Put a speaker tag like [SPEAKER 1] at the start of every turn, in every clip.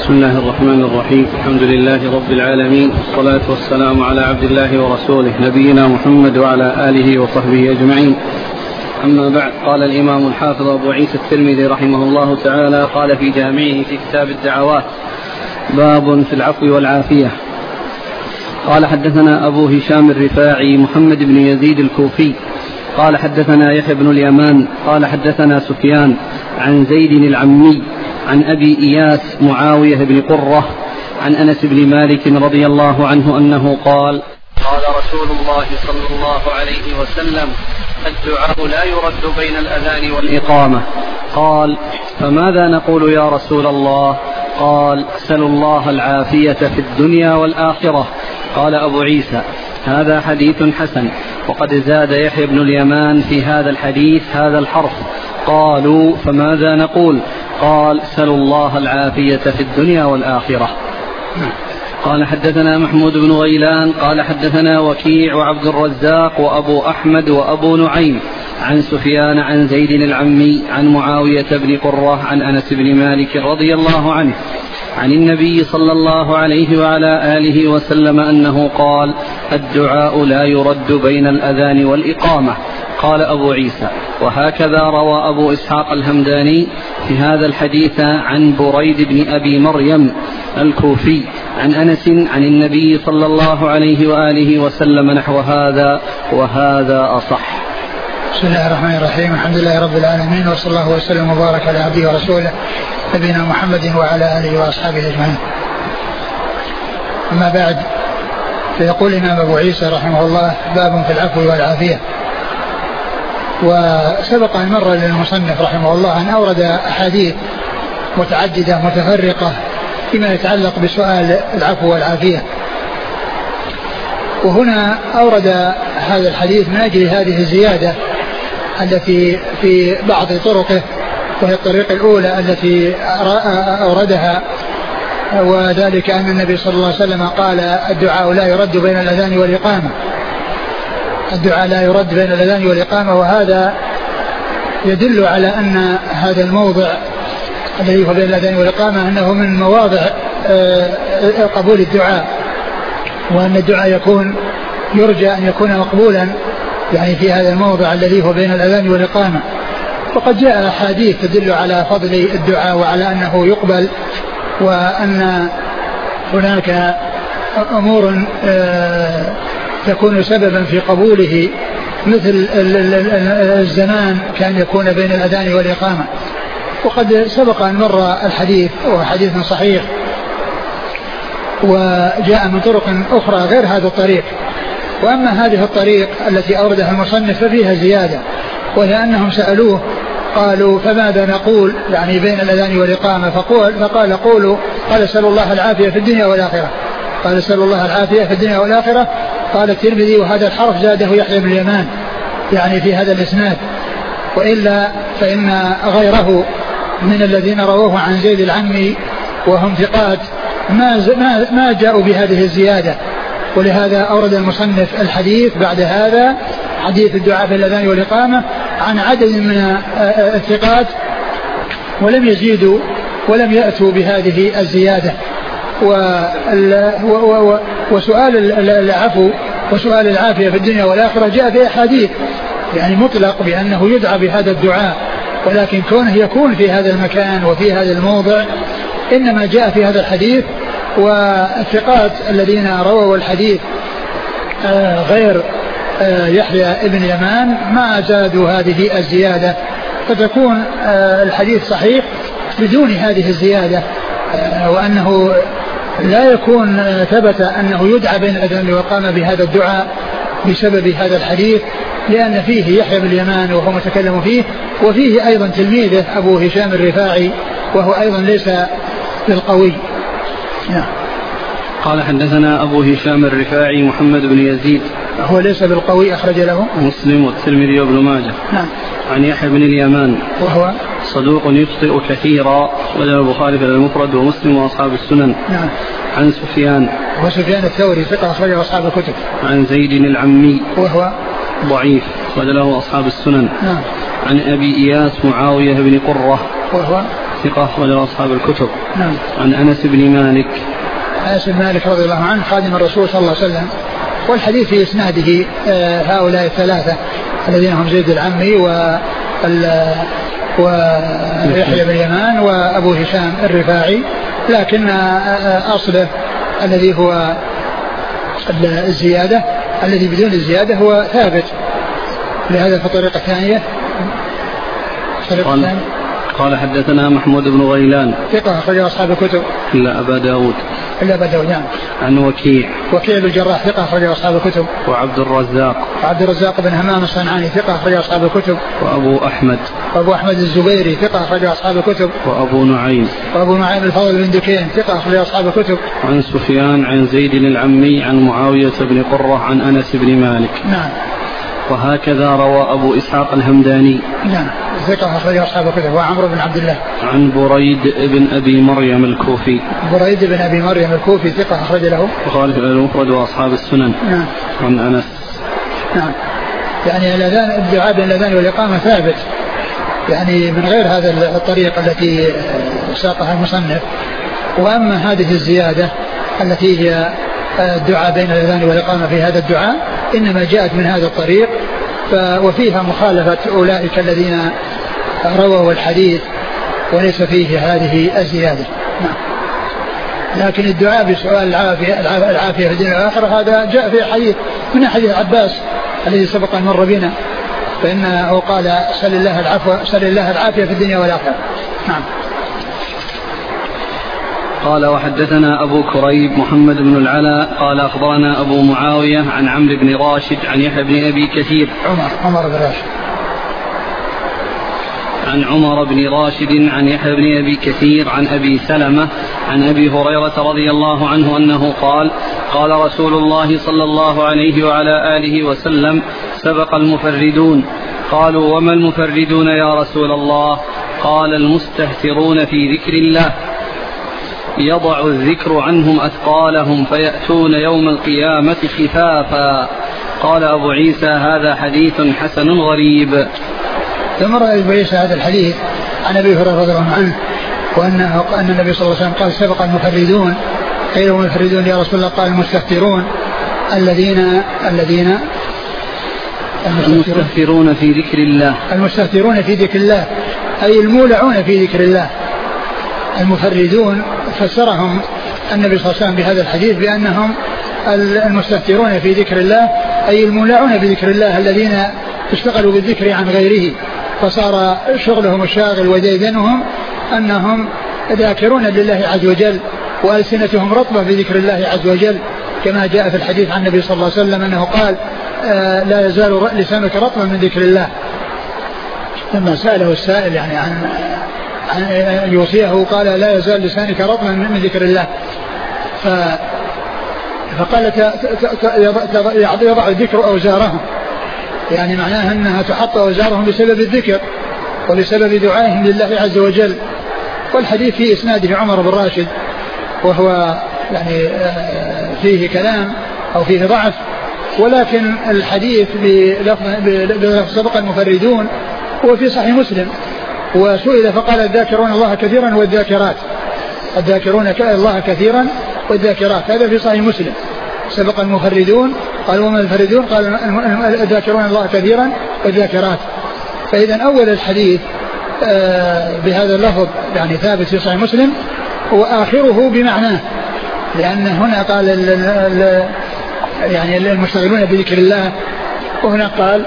[SPEAKER 1] بسم الله الرحمن الرحيم. الحمد لله رب العالمين، والصلاة والسلام على عبد الله ورسوله نبينا محمد وعلى آله وصحبه أجمعين. أما بعد، قال الإمام الحافظ أبو عيسى الترمذي رحمه الله تعالى قال في جامعه في كتاب الدعوات: باب في العفو والعافية. قال: حدثنا أبو هشام الرفاعي محمد بن يزيد الكوفي قال: حدثنا يحيى بن اليمان قال: حدثنا سفيان عن زيد العمي عن أبي إياس معاوية بن قرة عن أنس بن مالك رضي الله عنه أنه قال: قال رسول الله صلى الله عليه وسلم: الدعاء لا يرد بين الأذان والإقامة. قال: فماذا نقول يا رسول الله؟ قال: اسألوا الله العافية في الدنيا والآخرة. قال أبو عيسى: هذا حديث حسن. وقد زاد يحيى بن اليمان في هذا الحديث هذا الحرف. قالوا: فماذا نقول؟ قال: اسألوا الله العافية في الدنيا والآخرة. قال: حدثنا محمود بن غيلان قال: حدثنا وكيع وعبد الرزاق وأبو أحمد وأبو نعيم عن سفيان عن زيد العمي عن معاوية بن قرة عن أنس بن مالك رضي الله عنه عن النبي صلى الله عليه وعلى آله وسلم أنه قال: الدعاء لا يرد بين الأذان والإقامة. قال أبو عيسى: وهكذا روى أبو إسحاق الهمداني في هذا الحديث عن بريد بن أبي مريم الكوفي عن أنس عن النبي صلى الله عليه وآله وسلم نحو هذا، وهذا أصح.
[SPEAKER 2] بسم الله الرحمن الرحيم. الحمد لله رب العالمين، وصلى الله وسلم وبارك على عبده ورسوله نبينا محمد وعلى آله وأصحابه أجمعين. أما بعد، فيقول الإمام أبو عيسى رحمه الله: باب في العفو والعافية. وسبق أن مر للمصنف رحمه الله أن أورد أحاديث متعددة متفرقة فيما يتعلق بسؤال العفو والعافية، وهنا أورد هذا الحديث من أجل هذه الزيادة التي في بعض طرقه، وهي الطريق الأولى التي أوردها، وذلك أن النبي صلى الله عليه وسلم قال: الدعاء لا يرد بين الأذان والإقامة. الدعاء لا يرد بين الأذان والإقامة، وهذا يدل على أن هذا الموضع الذي هو بين الأذان والإقامة أنه من مواضع قبول الدعاء، وأن الدعاء يرجى أن يكون مقبولا يعني في هذا الموضع الذي هو بين الأذان والإقامة. وقد جاء أحاديث تدل على فضل الدعاء وعلى أنه يقبل، وأن هناك أمور تكون سببا في قبوله، مثل الزمان كان يكون بين الأذان والإقامة. وقد سبق أن مر الحديث، وهو حديث صحيح، وجاء من طرق أخرى غير هذا الطريق. وأما هذه الطريق التي أوردها المصنف ففيها زيادة، ولأنهم سألوه قالوا: فماذا نقول يعني بين الأذان والإقامة؟ فقال: قولوا. قال: اسألوا الله العافية في الدنيا والآخرة. قال: اسألوا الله العافية في الدنيا والآخرة. قال الترمذي: وهذا الحرف زاده يحيى بن اليمان يعني في هذا الإسناد، وإلا فإن غيره من الذين رووه عن زيد العمي وهم ثقات ما جاءوا بهذه الزيادة. ولهذا أورد المصنف الحديث بعد هذا، حديث الدعاء في الأذان والإقامة، عن عدد من الثقات، ولم يزيدوا ولم يأتوا بهذه الزيادة. وسؤال العفو وسؤال العافية في الدنيا والآخرة جاء في أحاديث يعني مطلق بأنه يدعى بهذا الدعاء، ولكن كونه يكون في هذا المكان وفي هذا الموضع إنما جاء في هذا الحديث. والثقات الذين رووا الحديث غير يحيى ابن يمان ما زادوا هذه الزيادة، فتكون الحديث صحيح بدون هذه الزيادة، وأنه لا يكون ثبت أنه يدعى بين الأذان والإقامة بهذا الدعاء بسبب هذا الحديث، لأن فيه يحيى بن اليمان وهو متكلم فيه، وفيه أيضا تلميذه أبو هشام الرفاعي وهو أيضا ليس بالقوي.
[SPEAKER 1] قال: حدثنا أبو هشام الرفاعي محمد بن يزيد،
[SPEAKER 2] هو ليس بالقوي، أخرج له
[SPEAKER 1] مسلم والترمذي وابن ماجه.
[SPEAKER 2] نعم.
[SPEAKER 1] عن يحيى بن اليمان
[SPEAKER 2] وهو
[SPEAKER 1] صدوق يخطئ كثيرا، وله البخاري في المفرد ومسلم وأصحاب السنن.
[SPEAKER 2] نعم.
[SPEAKER 1] عن سفيان
[SPEAKER 2] وسفيان الثوري ثقة أخرجه أصحاب الكتب.
[SPEAKER 1] عن زيد العمي
[SPEAKER 2] وهو
[SPEAKER 1] ضعيف وله أصحاب السنن.
[SPEAKER 2] نعم.
[SPEAKER 1] عن أبي إياس معاوية بن قرة
[SPEAKER 2] وهو
[SPEAKER 1] ثقة أخرج أصحاب الكتب.
[SPEAKER 2] نعم.
[SPEAKER 1] عن أنس بن مالك.
[SPEAKER 2] أنس بن مالك رضي الله عنه خادم الرسول صلى الله عليه وسلم. والحديث في إسناده هؤلاء الثلاثة الذين هم زيد العمي ويحيى بن يمان وأبو هشام الرفاعي، لكن أصله الذي هو الزيادة، الذي بدون الزيادة هو ثابت. لهذا في الطريقة الثانية
[SPEAKER 1] قال حدثنا محمود بن غيلان
[SPEAKER 2] ثقة أخرج أصحاب الكتب
[SPEAKER 1] إلا أبا داود.
[SPEAKER 2] نعم.
[SPEAKER 1] عن وكيع
[SPEAKER 2] بن الجراح ثقة أخرج أصحاب الكتب.
[SPEAKER 1] وعبد الرزاق
[SPEAKER 2] بن همام الصنعاني ثقة أخرج أصحاب الكتب.
[SPEAKER 1] وأبو أحمد
[SPEAKER 2] الزبيري ثقة أخرج أصحاب الكتب.
[SPEAKER 1] وأبو نعيم
[SPEAKER 2] الفضل بن دكين ثقة أخرج أصحاب الكتب.
[SPEAKER 1] عن سفيان عن زيد العمي عن معاوية بن قرة عن أنس بن مالك.
[SPEAKER 2] نعم.
[SPEAKER 1] وهكذا روى أبو إسحاق الهمداني.
[SPEAKER 2] نعم ثقة أخرج أصحاب الكتب. وعمرو بن عبد الله.
[SPEAKER 1] عن بريد بن أبي مريم الكوفي
[SPEAKER 2] ثقة أخرج له
[SPEAKER 1] وخالف المفرد وأصحاب السنن.
[SPEAKER 2] نعم.
[SPEAKER 1] عن أنس.
[SPEAKER 2] نعم. يعني الدعاء بين الأذان والإقامة ثابت، يعني من غير هذا الطريق التي ساقها المصنف. وأما هذه الزيادة التي هي الدعاء بين الأذان والإقامة في هذا الدعاء إنما جاءت من هذا الطريق، وفيها مخالفة أولئك الذين رووا الحديث وليس فيه هذه الزيادة. لكن الدعاء بسؤال العافية في الدنيا والآخرة هذا جاء في حديث من حديث عباس الذي سبق أن مر بنا، فإنه قال سل الله العافية في الدنيا والآخرة. نعم.
[SPEAKER 1] قال وحدثنا أبو كريب محمد بن العلاء قال أخبرنا أبو معاوية عن عمرو بن راشد عن يحيى بن أبي كثير
[SPEAKER 2] عمر بن راشد
[SPEAKER 1] عن عمر بن راشد عن يحيى بن أبي كثير عن أبي سلمة عن أبي هريرة رضي الله عنه أنه قال قال رسول الله صلى الله عليه وعلى آله وسلم سبق المفردون. قالوا وما المفردون يا رسول الله؟ قال المستهترون في ذكر الله يضع الذكر عنهم أثقالهم فيأتون يوم القيامة خفافا. قال أبو عيسى هذا حديث حسن غريب.
[SPEAKER 2] ثم رأى أبو عيسى هذا الحديث عن أبي هريرة رضي الله عنه وأن النبي صلى الله عليه وسلم قال سبق المفردون. قيل المفردون يا رسول الله؟ قال المستهترون
[SPEAKER 1] المستهترون في ذكر الله.
[SPEAKER 2] المستهترون في ذكر الله أي المولعون في ذكر الله. المفردون فسرهم النبي صلى الله عليه وسلم بهذا الحديث بأنهم المستهترون في ذكر الله أي المولعون بذكر الله الذين اشتغلوا بالذكر عن غيره، فصار شغلهم الشاغل وديدنهم أنهم ذاكرون لله عز وجل وألسنتهم رطبة بذكر الله عز وجل، كما جاء في الحديث عن النبي صلى الله عليه وسلم أنه قال لا يزال لسانك رطبا من ذكر الله. لما سأله السائل يعني عن يوصيه قال لا يزال لسانك رطبا من ذكر الله، فقال يضع الذكر أوزارهم، يعني معناها أنها تحط أوزارهم بسبب الذكر ولسبب دعائهم لله عز وجل. والحديث في إسناده عمر بن راشد وهو يعني فيه كلام أو فيه ضعف، ولكن الحديث بلفظ سبق المفردون هو في صحيح مسلم. وسئل فقال الذاكرون الله كثيرا والذاكرات، الذاكرون الله كثيرا والذاكرات، هذا في صحيح مسلم. سبق المفردون قال وما الفردون؟ قال الذاكرون الله كثيرا والذاكرات. فإذا أول الحديث بهذا اللفظ يعني ثابت في صحيح مسلم وآخره بمعناه، لأن هنا قال يعني المشتغلون بذكر الله، وهنا قال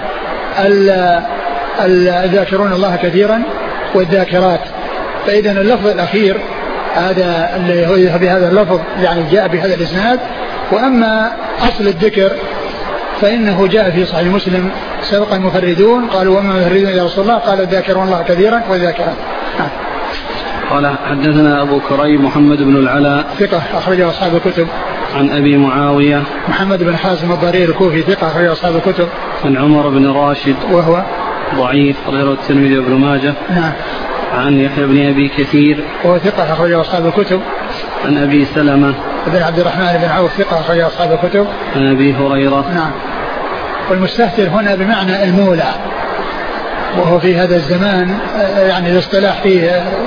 [SPEAKER 2] الذاكرون الله كثيرا والذاكرات. فإذا اللفظ الأخير هذا اللي هو بهذا اللفظ يعني جاء بهذا الإسناد. وأما أصل الذكر فإنه جاء في صحيح مسلم سبق المفردون قالوا وما المفردون يا رسول الله؟ قال الذاكرون الله كثيرا والذاكرات.
[SPEAKER 1] قال حدثنا أبو كريب محمد بن العلاء
[SPEAKER 2] ثقة أخرجه أصحاب الكتب.
[SPEAKER 1] عن أبي معاوية
[SPEAKER 2] محمد بن حازم الضرير الكوفي ثقة أخرجه أصحاب الكتب.
[SPEAKER 1] عن عمر بن راشد
[SPEAKER 2] وهو
[SPEAKER 1] ضعيف غير الترمذي وابن ماجه.
[SPEAKER 2] نعم.
[SPEAKER 1] عن يحيى بن أبي كثير
[SPEAKER 2] وهو ثقة أخرجه أصحاب الكتب.
[SPEAKER 1] عن أبي سلمة
[SPEAKER 2] بن عبد الرحمن بن عوف ثقة أخرجه أصحاب الكتب.
[SPEAKER 1] عن أبي هريرة.
[SPEAKER 2] نعم. والمستهتر هنا بمعنى المولع، وهو في هذا الزمان يعني الاصطلاح فيه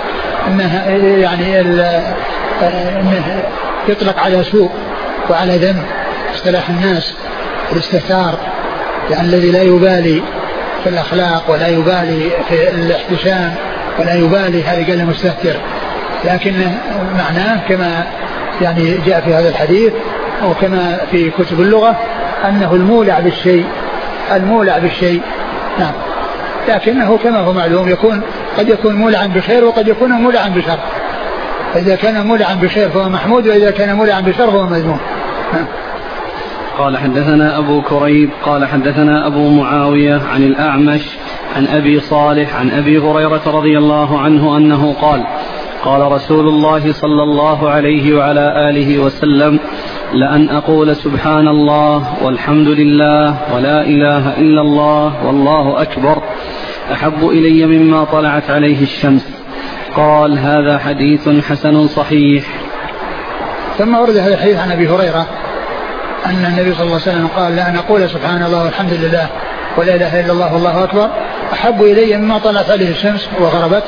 [SPEAKER 2] أنها يعني أنه يطلق على سوء وعلى ذنب اصطلاح الناس الاستهتار، يعني الذي لا يبالي في الأخلاق ولا يبالي في الاحتشام ولا يبالي، هذا قال مستهتر، لكن معناه كما يعني جاء في هذا الحديث أو كما في كتب اللغة أنه المولع بالشيء. نعم. لكنه كما هو معلوم قد يكون مولعا بخير وقد يكون مولعا بشر، فإذا كان مولعا بخير فهو محمود، وإذا كان مولعا بشر فهو مذموم.
[SPEAKER 1] قال حدثنا أبو كريب قال حدثنا أبو معاوية عن الأعمش عن أبي صالح عن أبي هريرة رضي الله عنه أنه قال قال رسول الله صلى الله عليه وعلى آله وسلم: لأن أقول سبحان الله والحمد لله ولا إله إلا الله والله أكبر أحب إلي مما طلعت عليه الشمس. قال: هذا حديث حسن صحيح.
[SPEAKER 2] ثم ورد هذا الحديث عن أبي هريرة أن النبي صلى الله عليه وسلم قال: لأن أقول سبحان الله والحمد لله ولا إله إلا الله والله أكبر أحب إلي مما طلعت عليه الشمس وغربت.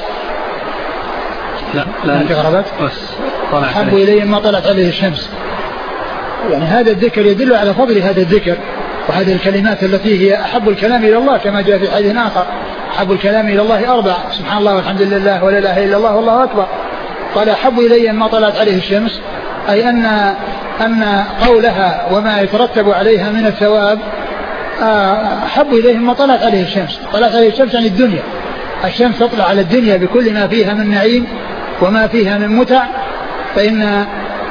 [SPEAKER 1] لا
[SPEAKER 2] غربت أحب إلي مما طلعت عليه الشمس. يعني هذا الذكر يدل على فضل هذا الذكر وهذه الكلمات التي هي أحب الكلام إلى الله، كما جاء في حديث آخر: أحب الكلام إلى الله 4: سبحان الله والحمد لله ولا إله إلا الله والله أكبر. قال: أحب إلي مما طلعت عليه الشمس، أي أن قولها وما يترتب عليها من الثواب أحب إليه مما طلعت عليه الشمس. طلعت عليه الشمس عن الدنيا، الشمس تطلع على الدنيا بكل ما فيها من نعيم وما فيها من متع، فإن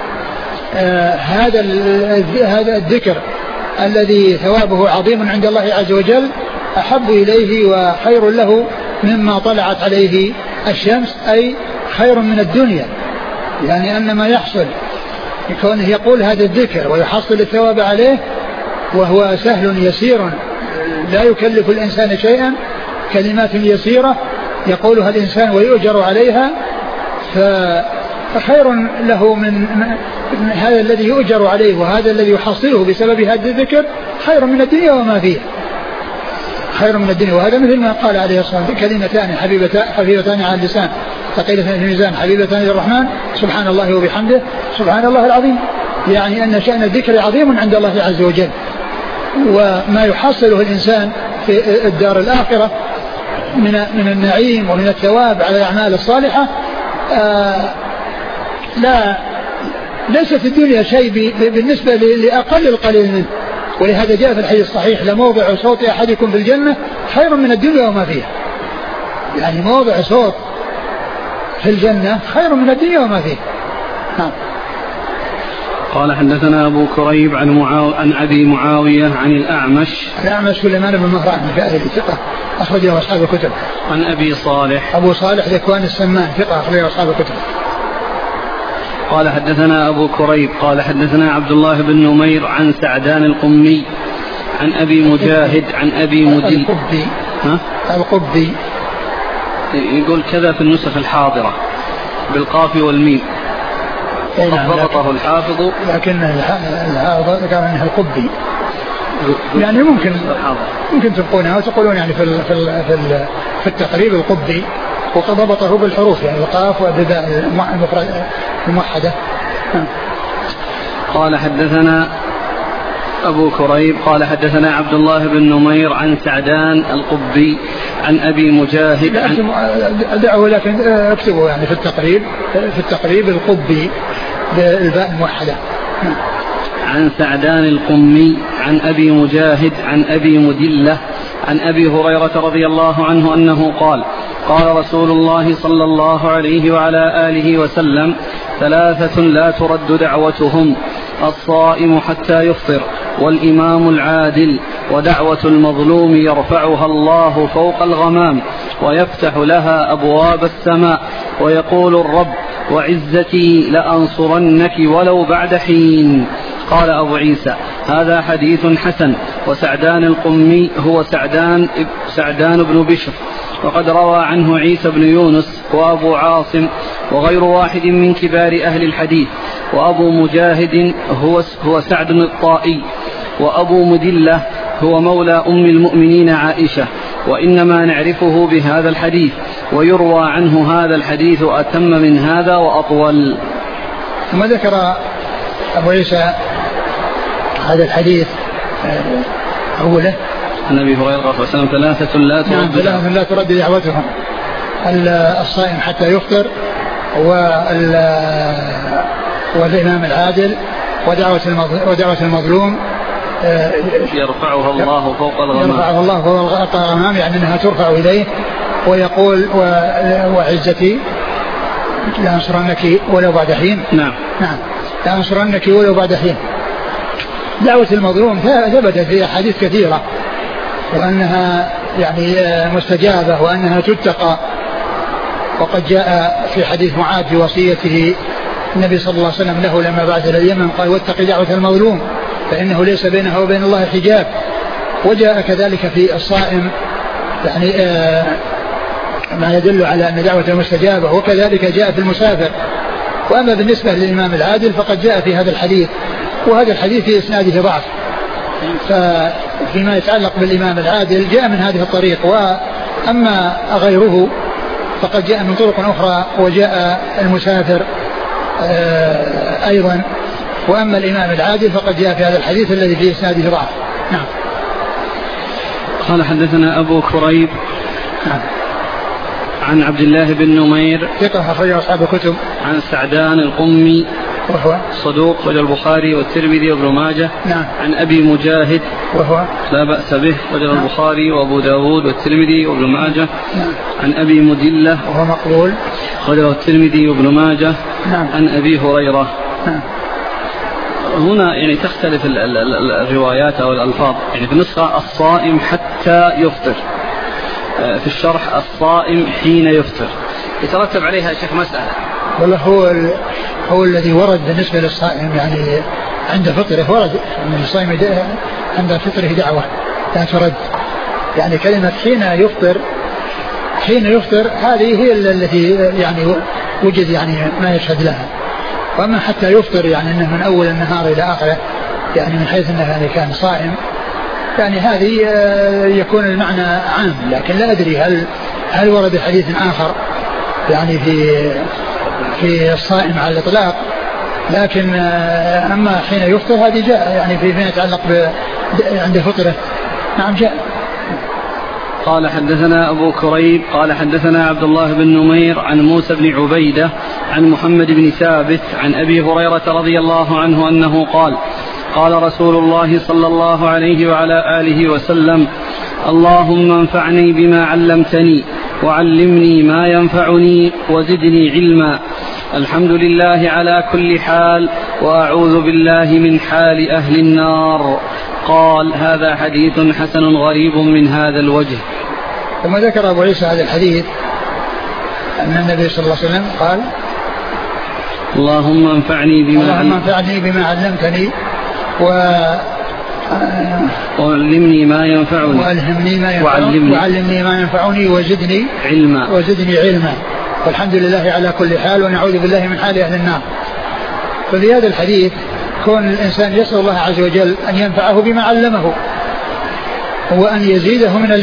[SPEAKER 2] هذا الذكر الذي ثوابه عظيم عند الله عز وجل أحب إليه وخير له مما طلعت عليه الشمس، أي خير من الدنيا. يعني أن ما يحصل كونه يقول هذا الذكر ويحصل الثواب عليه وهو سهل يسير لا يكلف الإنسان شيئا، كلمات يسيرة يقولها الإنسان ويؤجر عليها، فخير له من هذا الذي يؤجر عليه وهذا الذي يحصله بسبب هذا الذكر خير من الدنيا وما فيها، خير من الدنيا. وهذا مثل ما قال عليه الصلاة والسلام: كلمتان خفيفتان على اللسان ثقيلتان في الميزان حبيبتان للرحمن سبحان الله وبحمده سبحان الله العظيم. يعني أن شأن الذكر عظيم عند الله عز وجل، وما يحصله الإنسان في الدار الآخرة من النعيم ومن الثواب على الأعمال الصالحة ليس في الدنيا شيء بالنسبة لأقل القليل منه. ولهذا جاء في الحديث الصحيح: لموضع صوت أحدكم في الجنة خير من الدنيا وما فيها. يعني موضع صوت في الجنة خير من الدنيا وما فيها.
[SPEAKER 1] قال: حدثنا أبو كريب عن أبي معاوية عن الأعمش
[SPEAKER 2] سليمان بن مهران الفأري ثقة أخرجه أصحاب الكتب.
[SPEAKER 1] عن أبي صالح
[SPEAKER 2] أبو صالح ذكوان السمان ثقة أخرجه أصحاب الكتب.
[SPEAKER 1] قال: حدثنا أبو كريب قال حدثنا عبد الله بن نمير عن سعدان القمي عن أبي مجاهد عن أبي مدل
[SPEAKER 2] القبي
[SPEAKER 1] يقول كذا في النسخ الحاضرة بالقاف والميم، ضبطه الحافظ،
[SPEAKER 2] لكن الحافظ كان انه القبي. يعني ممكن تبقونها وتقولون يعني في التقريب القبي، وضبطه بالحروف يعني القاف والباء الموحدة.
[SPEAKER 1] قال: حدثنا أبو كريب قال حدثنا عبد الله بن نمير عن سعدان القبي عن أبي مجاهد
[SPEAKER 2] دعوه، لكن اكتبوا يعني في التقريب القبي بالباء الموحدة.
[SPEAKER 1] عن سعدان القمي عن أبي مجاهد عن أبي مدلة عن أبي هريرة رضي الله عنه أنه قال: قال رسول الله صلى الله عليه وعلى آله وسلم: 3 لا ترد دعوتهم: الصائم حتى يفطر، والإمام العادل، ودعوة المظلوم يرفعها الله فوق الغمام ويفتح لها أبواب السماء، ويقول الرب: وعزتي لأنصرنك ولو بعد حين. قال أبو عيسى: هذا حديث حسن. وسعدان القمي هو سعدان بن بشر، وقد روى عنه عيسى بن يونس وأبو عاصم وغير واحد من كبار أهل الحديث. وأبو مجاهد هو سعد الطائي، وأبو مدلة هو مولى أم المؤمنين عائشة، وإنما نعرفه بهذا الحديث. ويروى عنه هذا الحديث أتم من هذا وأطول.
[SPEAKER 2] ثم ذكر أبو عيسى هذا الحديث أوله
[SPEAKER 1] عن أبي هريرة صلى الله عليه وسلم ثلاثة لا
[SPEAKER 2] ترد دعوتهم: الصائم حتى يفطر، والإمام العادل، ودعوة المظلوم
[SPEAKER 1] يرفعها الله فوق الغمام،
[SPEAKER 2] يعني أنها ترفع إليه ويقول: وعزتي لأنصرنك ولو بعد حين.
[SPEAKER 1] نعم
[SPEAKER 2] لأنصرنك ولو بعد حين. دعوة المظلوم ثبتت في أحاديث كثيرة وأنها يعني مستجابة وأنها تتقى، وقد جاء في حديث معاذ في وصيته النبي صلى الله عليه وسلم له لما بعث إلى اليمن قال: واتق دعوة المظلوم فإنه ليس بينها وبين الله حجاب. وجاء كذلك في الصائم يعني ما يدل على أن دعوة مستجابة، وكذلك جاء في المسافر. وأما بالنسبة للإمام العادل فقد جاء في هذا الحديث، وهذا الحديث في إسناده ضعف. فيما يتعلق بالإمام العادل جاء من هذه الطريق، وأما غيره فقد جاء من طرق أخرى، وجاء المسافر أيضا. وأما الإمام العادل فقد جاء في هذا الحديث الذي في إسناده ضعف. نعم.
[SPEAKER 1] قال: حدثنا أبو كريب.
[SPEAKER 2] نعم.
[SPEAKER 1] عن عبد الله بن نمير
[SPEAKER 2] ثقة أخرجه أصحاب الكتب.
[SPEAKER 1] عن سعدان القمي
[SPEAKER 2] وهو
[SPEAKER 1] صدوق رجل البخاري والترمذي وابن ماجه.
[SPEAKER 2] نعم.
[SPEAKER 1] عن أبي مجاهد
[SPEAKER 2] وهو
[SPEAKER 1] لا بأس به رجل البخاري وأبو داود والترمذي وابن ماجه.
[SPEAKER 2] نعم.
[SPEAKER 1] عن أبي مدلة
[SPEAKER 2] وهو مقبول
[SPEAKER 1] رجل الترمذي وابن ماجه.
[SPEAKER 2] نعم.
[SPEAKER 1] عن أبي هريرة.
[SPEAKER 2] نعم.
[SPEAKER 1] هنا يعني تختلف الروايات أو الألفاظ، يعني في النسخة الصائم حتى يفطر، في الشرح الصائم حين يفطر. يترتب عليها شيخ مسألة.
[SPEAKER 2] والله هو الذي ورد بالنسبة للصائم يعني عند فطره ورد من الصائم عند فطره دعوة لا ترد. يعني كلمة حين يفطر هذه هي التي يعني وجد يعني ما يشهد لها. وأما حتى يفطر يعني أنه من أول النهار إلى آخره، يعني من حيث أنه يعني كان صائم، يعني هذه يكون المعنى عام. لكن لا أدري هل ورد حديث آخر يعني في الصائم على الإطلاق. لكن أما حين يفطر هذه جاء يعني فيما يتعلق عند فطره. نعم جاء.
[SPEAKER 1] قال: حدثنا أبو كريب قال: حدثنا عبد الله بن نمير عن موسى بن عبيدة عن محمد بن ثابت عن أبي هريرة رضي الله عنه أنه قال: قال رسول الله صلى الله عليه وعلى آله وسلم: اللهم انفعني بما علمتني وعلمني ما ينفعني وزدني علما. الحمد لله على كل حال، وأعوذ بالله من حال أهل النار. قال: هذا حديث حسن غريب من هذا الوجه.
[SPEAKER 2] ثم ذكر أبو عيسى هذا الحديث أن النبي صلى الله عليه وسلم قال:
[SPEAKER 1] اللهم انفعني
[SPEAKER 2] بما علمتني
[SPEAKER 1] وعلمني ما ينفعني
[SPEAKER 2] وعلمني ما ينفعني وزدني علما. والحمد لله على كل حال، ونعوذ بالله من حال أهل النار. ففي هذا الحديث كون الإنسان يسأل الله عز وجل أن ينفعه بما علمه، وأن يزيده من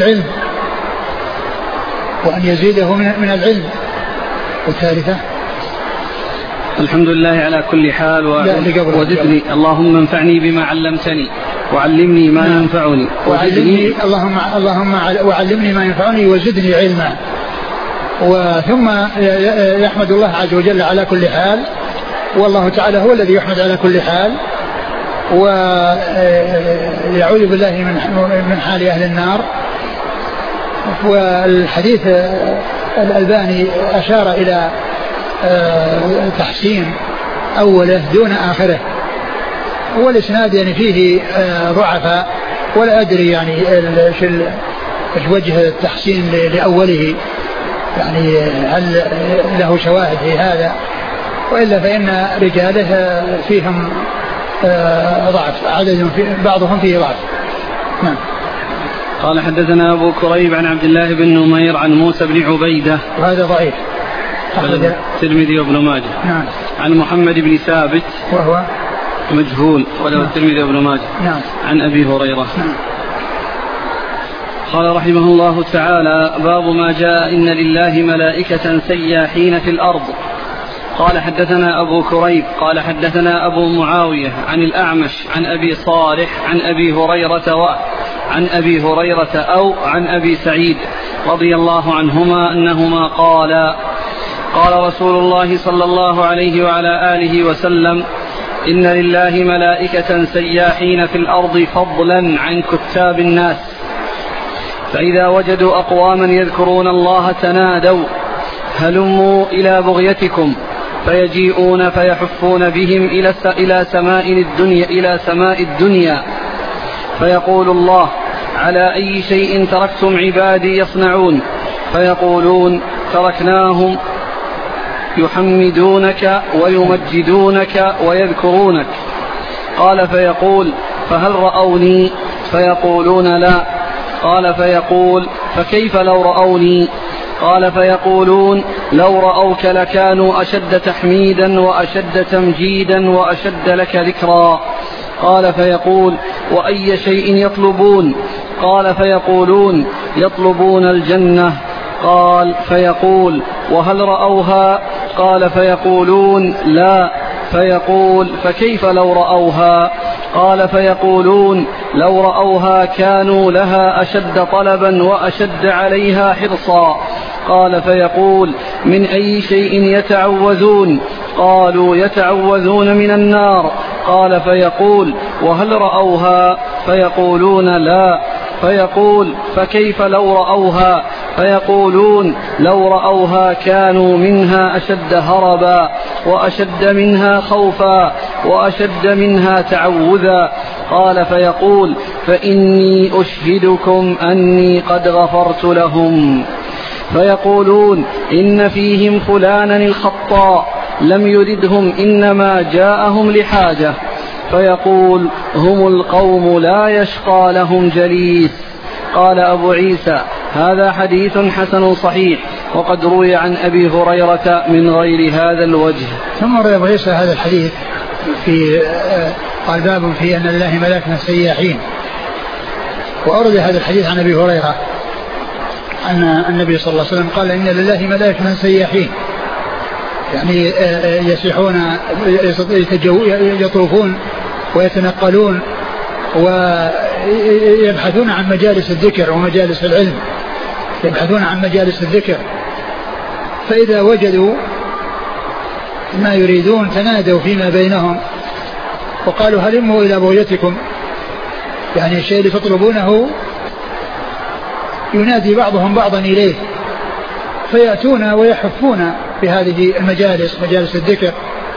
[SPEAKER 2] العلم. والثالثة
[SPEAKER 1] الحمد لله على كل حال وزدني اللهم انفعني بما علمتني وعلمني ما ينفعني
[SPEAKER 2] وعلمني ما ينفعني وزدني علما. وثم يحمد الله عز وجل على كل حال، والله تعالى هو الذي يحمد على كل حال، ويعوذ بالله من حال أهل النار. والحديث الألباني أشار إلى تحسين أوله دون آخره، والإسناد يعني فيه ضعف، ولا أدري يعني إيش وجه التحسين لأوله، يعني هل له شواهد في هذا، وإلا فإن رجاله فيهم ضعف، بعضهم فيه ضعف. نعم.
[SPEAKER 1] قال: حدثنا أبو كريب عن عبد الله بن نمير عن موسى بن عبيدة،
[SPEAKER 2] وهذا ضعيف،
[SPEAKER 1] الترمذي وابن ماجه.
[SPEAKER 2] نعم.
[SPEAKER 1] عن محمد بن ثابت
[SPEAKER 2] وهو
[SPEAKER 1] مجهول وله الترمذي وابن ماجه.
[SPEAKER 2] نعم.
[SPEAKER 1] عن أبي هريرة.
[SPEAKER 2] نعم.
[SPEAKER 1] قال رحمه الله تعالى: باب ما جاء إن لله ملائكة سياحين في الأرض. قال حدثنا أبو كريب قال حدثنا أبو معاوية عن الأعمش عن أبي صالح عن أبي هريرة أو عن أبي سعيد رضي الله عنهما أنهما قال رسول الله صلى الله عليه وعلى آله وسلم: إن لله ملائكة سياحين في الأرض فضلا عن كتاب الناس، فإذا وجدوا أقواما يذكرون الله تنادوا: هلموا إلى بغيتكم، فيجيئون فيحفون بهم إلى سماء الدنيا، فيقول الله: على أي شيء تركتم عبادي يصنعون؟ فيقولون: تركناهم يحمدونك ويمجدونك ويذكرونك. قال فيقول: فهل رأوني؟ فيقولون: لا. قال فيقول: فكيف لو رأوني؟ قال فيقولون: لو رأوك لكانوا أشد تحميدا وأشد تمجيدا وأشد لك ذكرا. قال فيقول: وأي شيء يطلبون؟ قال فيقولون: يطلبون الجنة. قال فيقول: وهل رأوها؟ قال فيقولون: لا. فيقول: فكيف لو رأوها؟ قال فيقولون: لو رأوها كانوا لها أشد طلبا وأشد عليها حرصا. قال فيقول: من أي شيء يتعوذون؟ قالوا: يتعوذون من النار. قال فيقول: وهل رأوها؟ فيقولون: لا. فيقول: فكيف لو رأوها؟ فيقولون: لو رأوها كانوا منها أشد هربا وأشد منها خوفا وأشد منها تعوذا. قال فيقول: فإني أشهدكم أني قد غفرت لهم. فيقولون: إن فيهم فلانا الخطاء لم يردهم إنما جاءهم لحاجة. فيقول: هم القوم لا يشقى لهم جليس. قال أبو عيسى: هذا حديث حسن صحيح، وقد روي عن أبي هريرة من غير هذا الوجه.
[SPEAKER 2] ثم روي أبو عيسى هذا الحديث في قال: باب في أن لله ملائكة سياحين. وأورد هذا الحديث عن أبي هريرة أن النبي صلى الله عليه وسلم قال: إن لله ملائكة سياحين، يعني يسيحون يطوفون ويتنقلون ويبحثون عن مجالس الذكر ومجالس العلم، يبحثون عن مجالس الذكر، فإذا وجدوا ما يريدون تنادوا فيما بينهم وقالوا: هلموا إلى بغيتكم، يعني الشيء اللي تطلبونه ينادي بعضهم بعضا إليه، فيأتون ويحفون بهذه المجالس، مجالس الذكر،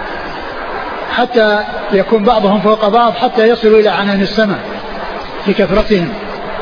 [SPEAKER 2] حتى يكون بعضهم فوق بعض حتى يصلوا إلى عنان السماء في كثرتهم،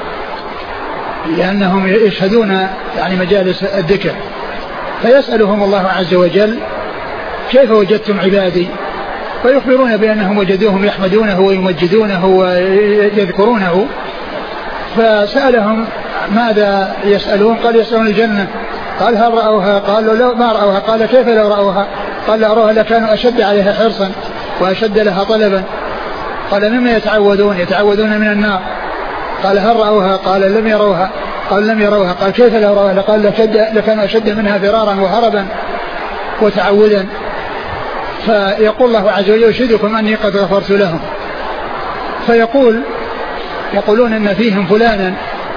[SPEAKER 2] لأنهم يشهدون يعني مجالس الذكر. فيسألهم الله عز وجل: كيف وجدتم عبادي؟ فيخبرون بأنهم وجدوهم يحمدونه ويمجدونه ويذكرونه. فسألهم: ماذا يسألون؟ قال: يسألون الجنة. قال: هل رأوها؟ قالوا: لو ما رأوها. قال: كيف لو رأوها؟ قال: لو رأوها لكانوا أشد عليها حرصا وأشد لها طلبا. قال: مما يتعوذون؟ يتعوذون من النار. قال: هل رأوها؟ قال: لم يروها. قال: لم يروها. قال: كيف لو رأوها؟ قال: لكانوا أشد منها فرارا وهربا وتعوذا. فيقول الله عز وجل: يشهدكم أني قد غفرت لهم. يقولون إن فيهم فلانا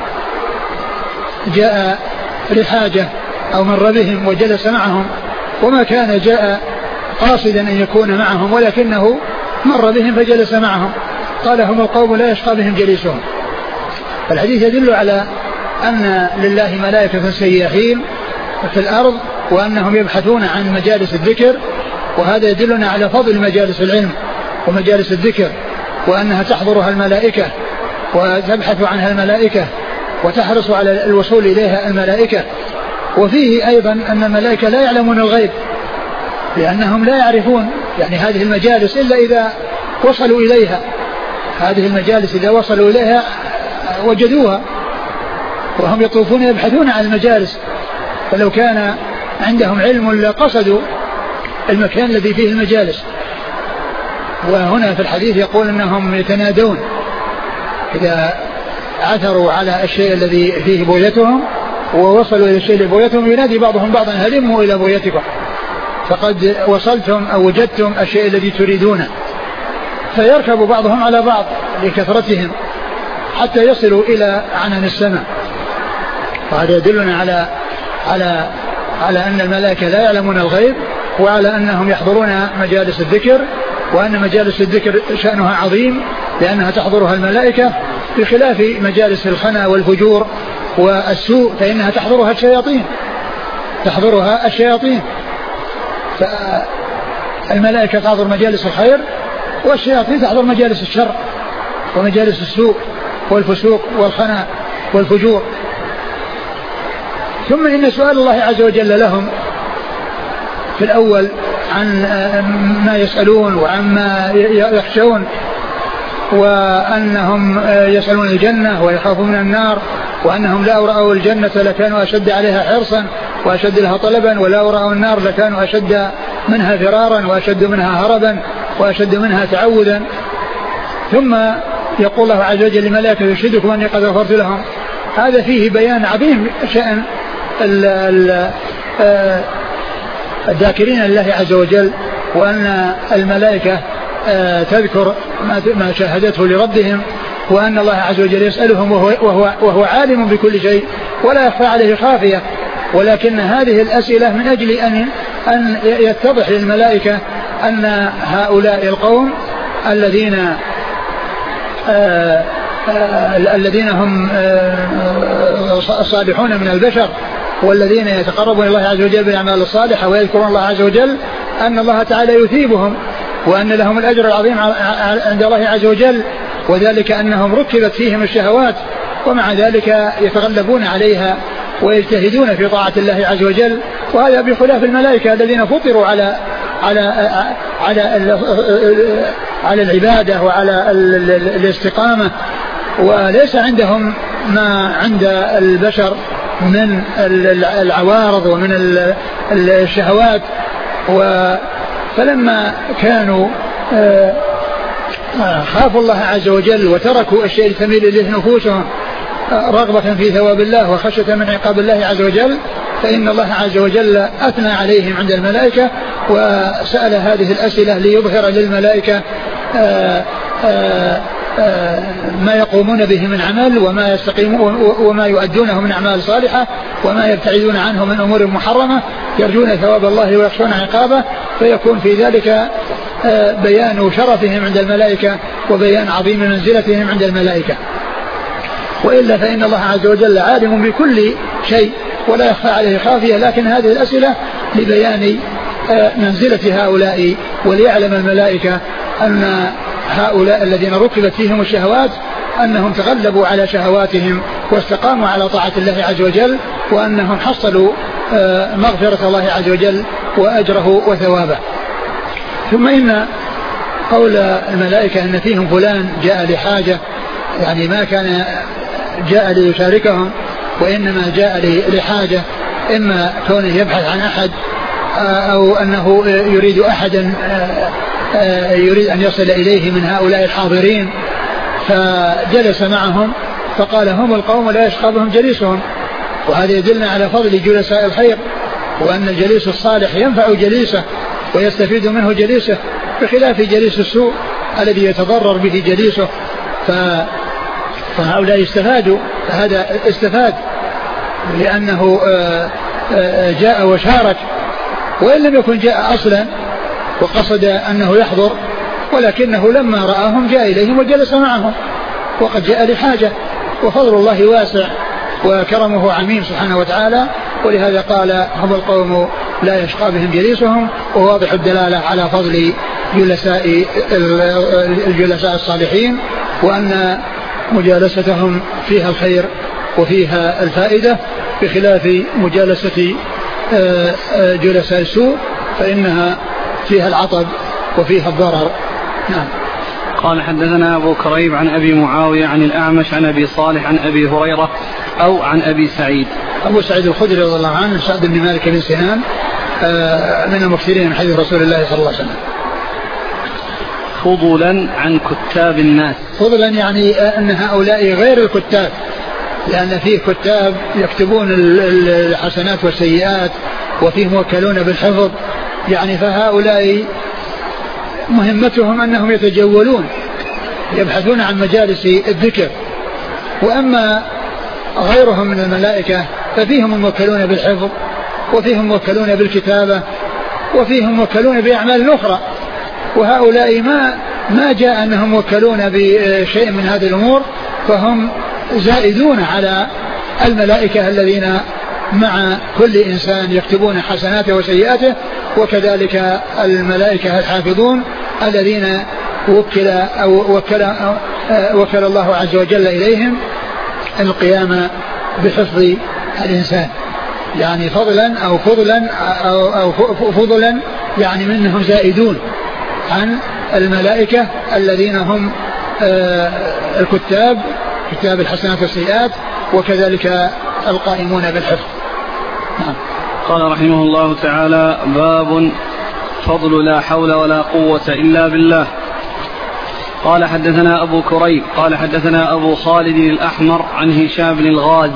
[SPEAKER 2] جاء لحاجة أو مر بهم وجلس معهم، وما كان جاء قاصدا أن يكون معهم، ولكنه مر بهم فجلس معهم. قال: هم القوم لا يشقى بهم جليسهم. الحديث يدل على أن لله ملائكة سياحين في الأرض، وأنهم يبحثون عن مجالس الذكر، وهذا يدلنا على فضل مجالس العلم ومجالس الذكر، وأنها تحضرها الملائكة وتبحث عنها الملائكة وتحرص على الوصول إليها الملائكة. وفيه أيضا أن الملائكة لا يعلمون الغيب، لأنهم لا يعرفون يعني هذه المجالس إلا إذا وصلوا إليها. هذه المجالس إذا وصلوا إليها وجدوها، وهم يطوفون يبحثون عن المجالس، فلو كان عندهم علم لقصدوا المكان الذي فيه المجالس. وهنا في الحديث يقول أنهم يتنادون إذا عثروا على الشيء الذي فيه بغيتهم ووصلوا إلى الشيء الذي بغيتهم ينادي بعضهم بعضا هلموا إلى بغيتكم فقد وصلتم أو وجدتم الشيء الذي تريدونه، فيركب بعضهم على بعض لكثرتهم حتى يصلوا إلى عنان السماء. وهذا يدلنا على أن الملائكة لا يعلمون الغيب، وعلى أنهم يحضرون مجالس الذكر، وأن مجالس الذكر شأنها عظيم لأنها تحضرها الملائكة، بخلاف مجالس الخنا والفجور والسوء فإنها تحضرها الشياطين. فالملائكة تحضر مجالس الخير، والشياطين تحضر مجالس الشر ومجالس السوء والفسوق والخنا والفجور. ثم إن سؤال الله عز وجل لهم في الأول عن ما يسألون وعما يخشون، وأنهم يسألون الجنة ويخافون من النار، وأنهم لا رأوا الجنة لكانوا أشد عليها حرصا وأشد لها طلبا، ولا رأوا النار لكانوا أشد منها فرارا وأشد منها هربا وأشد منها تعوذا. ثم يقول الله عز وجل لملائكة يشهدكم أني قد غفرت لهم. هذا فيه بيان عظيم شأن الذاكرين لله عز وجل، وأن الملائكة تذكر ما شاهدته لربهم، وأن الله عز وجل يسألهم وهو عالم بكل شيء ولا يخفى عليه خافية. ولكن هذه الأسئلة من أجل أن يتضح للملائكة أن هؤلاء القوم الذين هم صالحون من البشر، والذين يتقربون إلى الله عز وجل بالأعمال الصالحة ويذكرون الله عز وجل، أن الله تعالى يثيبهم وأن لهم الأجر العظيم عند الله عز وجل، وذلك أنهم ركبت فيهم الشهوات ومع ذلك يتغلبون عليها ويجتهدون في طاعة الله عز وجل. وهذا بخلاف الملائكة الذين فطروا على العبادة وعلى الاستقامة، وليس عندهم ما عند البشر من العوارض ومن الشهوات. فلما كانوا خافوا الله عز وجل وتركوا الشيء الثمين الذي نفوسهم رغبة في ثواب الله وخشية من عقاب الله عز وجل، فإن الله عز وجل أثنى عليهم عند الملائكة وسأل هذه الأسئلة ليظهر للملائكة ما يقومون به من عمل وما يؤدونه من أعمال صالحة وما يبتعدون عنه من أمور محرمة، يرجون ثواب الله ويخشون عقابه، فيكون في ذلك بيان شرفهم عند الملائكة وبيان عظيم منزلتهم عند الملائكة. وإلا فإن الله عز وجل عالم بكل شيء ولا يخفى عليه خافية، لكن هذه الأسئلة لبيان منزلة هؤلاء، وليعلم الملائكة أن هؤلاء الذين ركبت فيهم الشهوات أنهم تغلبوا على شهواتهم واستقاموا على طاعة الله عز وجل، وأنهم حصلوا مغفرة الله عز وجل وأجره وثوابه. ثم إن قول الملائكة أن فيهم فلان جاء لحاجة، يعني ما كان جاء ليشاركهم وإنما جاء لحاجة، إما كونه يبحث عن أحد أو أنه يريد أحدا يريد أن يصل إليه من هؤلاء الحاضرين، فجلس معهم فقال هم القوم لا يشقى بهم جليسهم. وهذا يدلنا على فضل جلساء الخير، وأن الجليس الصالح ينفع جليسه ويستفيد منه جليسه، بخلاف جليس السوء الذي يتضرر به جليسه. فهؤلاء استفادوا، فهذا استفاد لأنه جاء وشارك، وإن لم يكن جاء أصلا وقصد أنه يحضر، ولكنه لما رآهم جاء إليهم وجلس معهم وقد جاء لحاجة. وفضل الله واسع وكرمه عميم سبحانه وتعالى، ولهذا قال هم القوم لا يشقى بهم جليسهم، وواضح الدلالة على فضل الجلساء الصالحين، وأن مجالستهم فيها الخير وفيها الفائدة، بخلاف مجالسة جلساء السوء فإنها فيها العطب وفيها الضرر. نعم.
[SPEAKER 1] قال حدثنا أبو كريب عن أبي معاوية عن الأعمش عن أبي صالح عن أبي هريرة أو عن أبي سعيد.
[SPEAKER 2] أبو سعيد الخدري رضي الله عنه سعد بن مالك بن سنان من المكثرين من حديث رسول الله صلى الله عليه وسلم.
[SPEAKER 1] فضلا عن كتاب الناس.
[SPEAKER 2] فضلا يعني أن هؤلاء غير الكتاب، لأن فيه كتاب يكتبون الحسنات والسيئات وفيه موكلون بالحفظ، يعني فهؤلاء مهمتهم أنهم يتجولون يبحثون عن مجالس الذكر. وأما غيرهم من الملائكة ففيهم الموكلون بالحفظ، وفيهم موكلون بالكتابة، وفيهم موكلون بأعمال أخرى. وهؤلاء ما جاء أنهم موكلون بشيء من هذه الأمور، فهم زائدون على الملائكة الذين مع كل إنسان يكتبون حسناته وسيئاته، وكذلك الملائكة الحافظون الذين وكل الله عز وجل إليهم القيام بحفظ الإنسان. يعني فضلا أو فضلا يعني منهم زائدون عن الملائكة الذين هم الكتاب، كتاب الحسنات والسيئات، وكذلك القائمون بالحفظ.
[SPEAKER 1] قال رحمه الله تعالى: باب فضل لا حول ولا قوة إلا بالله. قال حدثنا أبو كريب قال حدثنا أبو خالد الأحمر عن هشام بن الغاز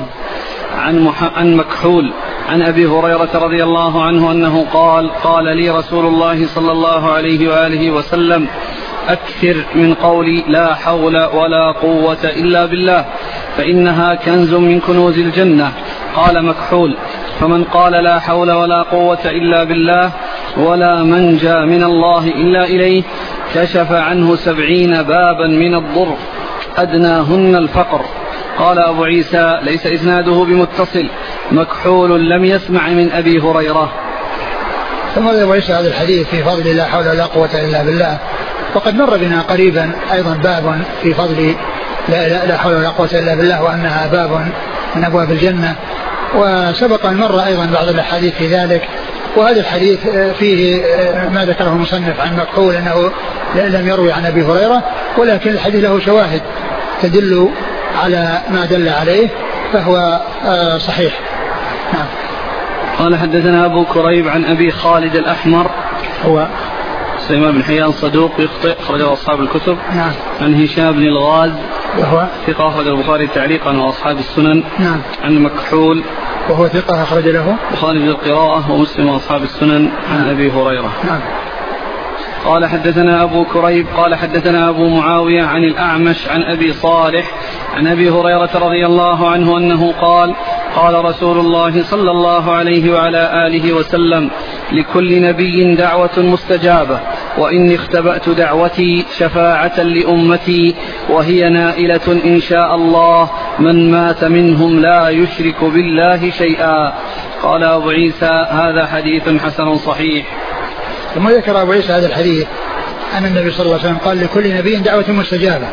[SPEAKER 1] عن مكحول عن أبي هريرة رضي الله عنه أنه قال لي رسول الله صلى الله عليه وآله وسلم: أكثر من قولي لا حول ولا قوة إلا بالله، فإنها كنز من كنوز الجنة. قال مكحول: فمن قال لا حول ولا قوة إلا بالله ولا منجى من الله إلا إليه كشف عنه 70 بابا من الضر أدناهن الفقر. قال أبو عيسى: ليس إسناده بمتصل، مكحول لم يسمع من أبي هريرة.
[SPEAKER 2] ثم أبو عيسى هذا الحديث في فضل لا حول ولا قوة إلا بالله، وقد مر بنا قريبا أيضا باب في فضل لا حول ولا قوة إلا بالله، وأنها باب من أبواب الجنة، وسبق أن مر أيضا بعض الأحاديث في ذلك. وهذا الحديث فيه ما ذكره المصنف عن مكحول أنه لم يروي عن أبي هريرة، ولكن الحديث له شواهد تدل على ما دل عليه، فهو صحيح. نعم.
[SPEAKER 1] قال حدثنا أبو كريب عن أبي خالد الأحمر
[SPEAKER 2] هو
[SPEAKER 1] سليمان بن حيان صدوق يخطئ أخرجه أصحاب الكتب.
[SPEAKER 2] نعم.
[SPEAKER 1] عن هشام بن الغاز
[SPEAKER 2] وهو
[SPEAKER 1] ثقة أخرج البخاري تعليقا وأصحاب السنن.
[SPEAKER 2] نعم.
[SPEAKER 1] عن مكحول
[SPEAKER 2] وهو ثقة أخرج له
[SPEAKER 1] البخاري بالقراءة ومسلم وأصحاب السنن. عن أبي هريرة.
[SPEAKER 2] نعم.
[SPEAKER 1] قال حدثنا أبو كريب قال حدثنا أبو معاوية عن الأعمش عن أبي صالح عن أبي هريرة رضي الله عنه أنه قال رسول الله صلى الله عليه وعلى آله وسلم: لكل نبي دعوة مستجابة، وإني اختبأت دعوتي شفاعة لأمتي، وهي نائلة إن شاء الله من مات منهم لا يشرك بالله شيئا. قال أبو عيسى: هذا حديث حسن صحيح.
[SPEAKER 2] ثم ذكر أبو عيسى هذا الحديث أن النبي صلى الله عليه وسلم قال: لكل نبي دعوة مستجابة،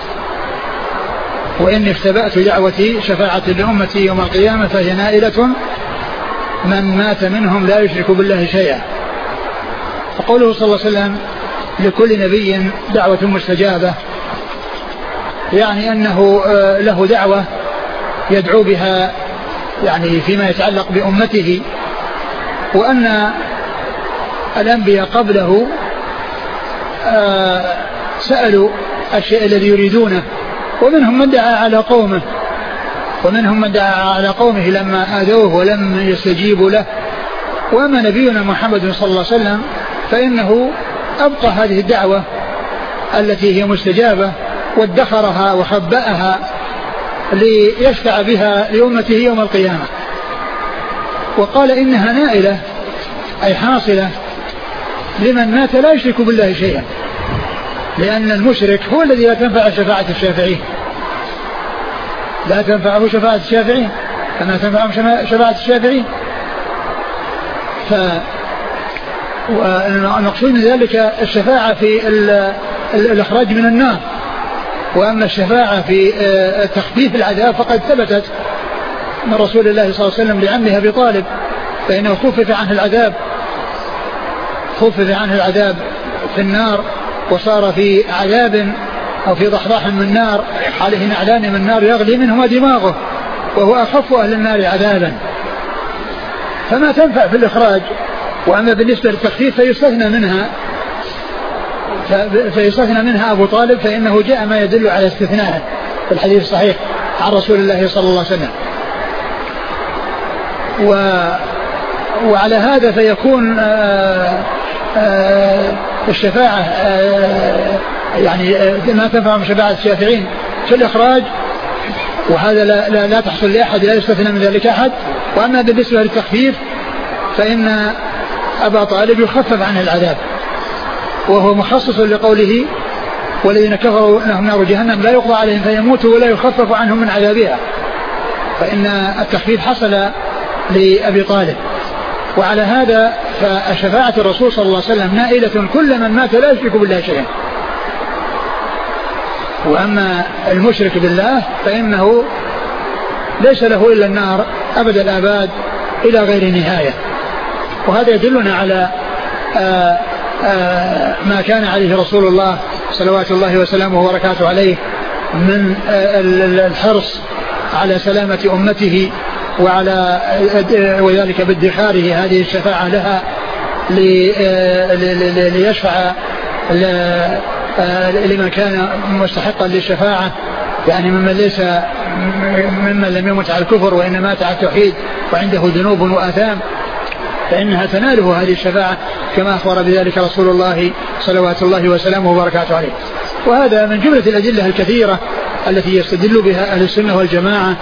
[SPEAKER 2] وإني اختبأت دعوتي شفاعة لأمتي يوم القيامة، فهي نائلة من مات منهم لا يشرك بالله شيئا. فقوله صلى الله عليه وسلم لكل نبي دعوة مستجابة يعني أنه له دعوة يدعو بها يعني فيما يتعلق بأمته، وأن الأنبياء قبله سألوا الشيء الذي يريدونه، ومنهم من دعا على قومه، ومنهم من دعا على قومه لما آذوه ولم يستجيبوا له. وأما نبينا محمد صلى الله عليه وسلم فإنه أبقى هذه الدعوة التي هي مستجابة وادخرها وخبأها ليشفع بها لأمته يوم القيامة. وقال إنها نائلة أي حاصلة لمن مات لا يشرك بالله شيئا، لأن المشرك هو الذي لا تنفع شفاعة الشافعين، لا تنفعه شفاعة الشافعين كما تنفعهم شفاعة الشافعين. والمقصود من ذلك الشفاعة في الإخراج من النار، وأما الشفاعة في تخفيف العذاب فقد ثبتت من رسول الله صلى الله عليه وسلم لعمه أبي طالب، فإنه خفف عنه العذاب في النار، وصار في عذاب أو في ضحضاح من نار عليه نعلان من نار يغلي منهما دماغه، وهو أخف أهل النار عذابا، فما تنفع في الإخراج. وأما بالنسبة للتخفيف فيستثنى منها فيستثنى منها أبو طالب فإنه جاء ما يدل على استثنائه في الحديث الصحيح عن رسول الله صلى الله عليه وسلم. وعلى هذا فيكون الشفاعة يعني ما تنفع شفاعة الشافعين في الإخراج، وهذا لا تحصل لأحد، لا يستثنى من ذلك أحد. وأما بالنسبة للتخفيف فإن أبا طالب يخفف عنه العذاب، وهو مخصص لقوله والذين كفروا إنهم نار جهنم لا يقضى عليهم فيموتوا ولا يخفف عنهم من عذابها، فإن التخفيف حصل لأبي طالب. وعلى هذا فشفاعة الرسول صلى الله عليه وسلم نائلة كل من مات لا يشرك بالله شيئا. وأما المشرك بالله فإنه ليس له إلا النار أبد الآباد إلى غير نهاية. وهذا يدلنا على ما كان عليه رسول الله صلوات الله وسلامه وبركاته عليه من الحرص على سلامة أمته وعلى وذلك بادخاره هذه الشفاعة لها ليشفع لمن كان مستحقا للشفاعة، يعني ممن لم يمت على الكفر وإنما مات على التوحيد وعنده ذنوب وآثام، فإنها تناله هذه الشفاعة كما أخبر بذلك رسول الله صلوات الله وسلامه وبركاته عليه. وهذا من جملة الأدلة الكثيرة التي يستدل بها أهل السنة والجماعة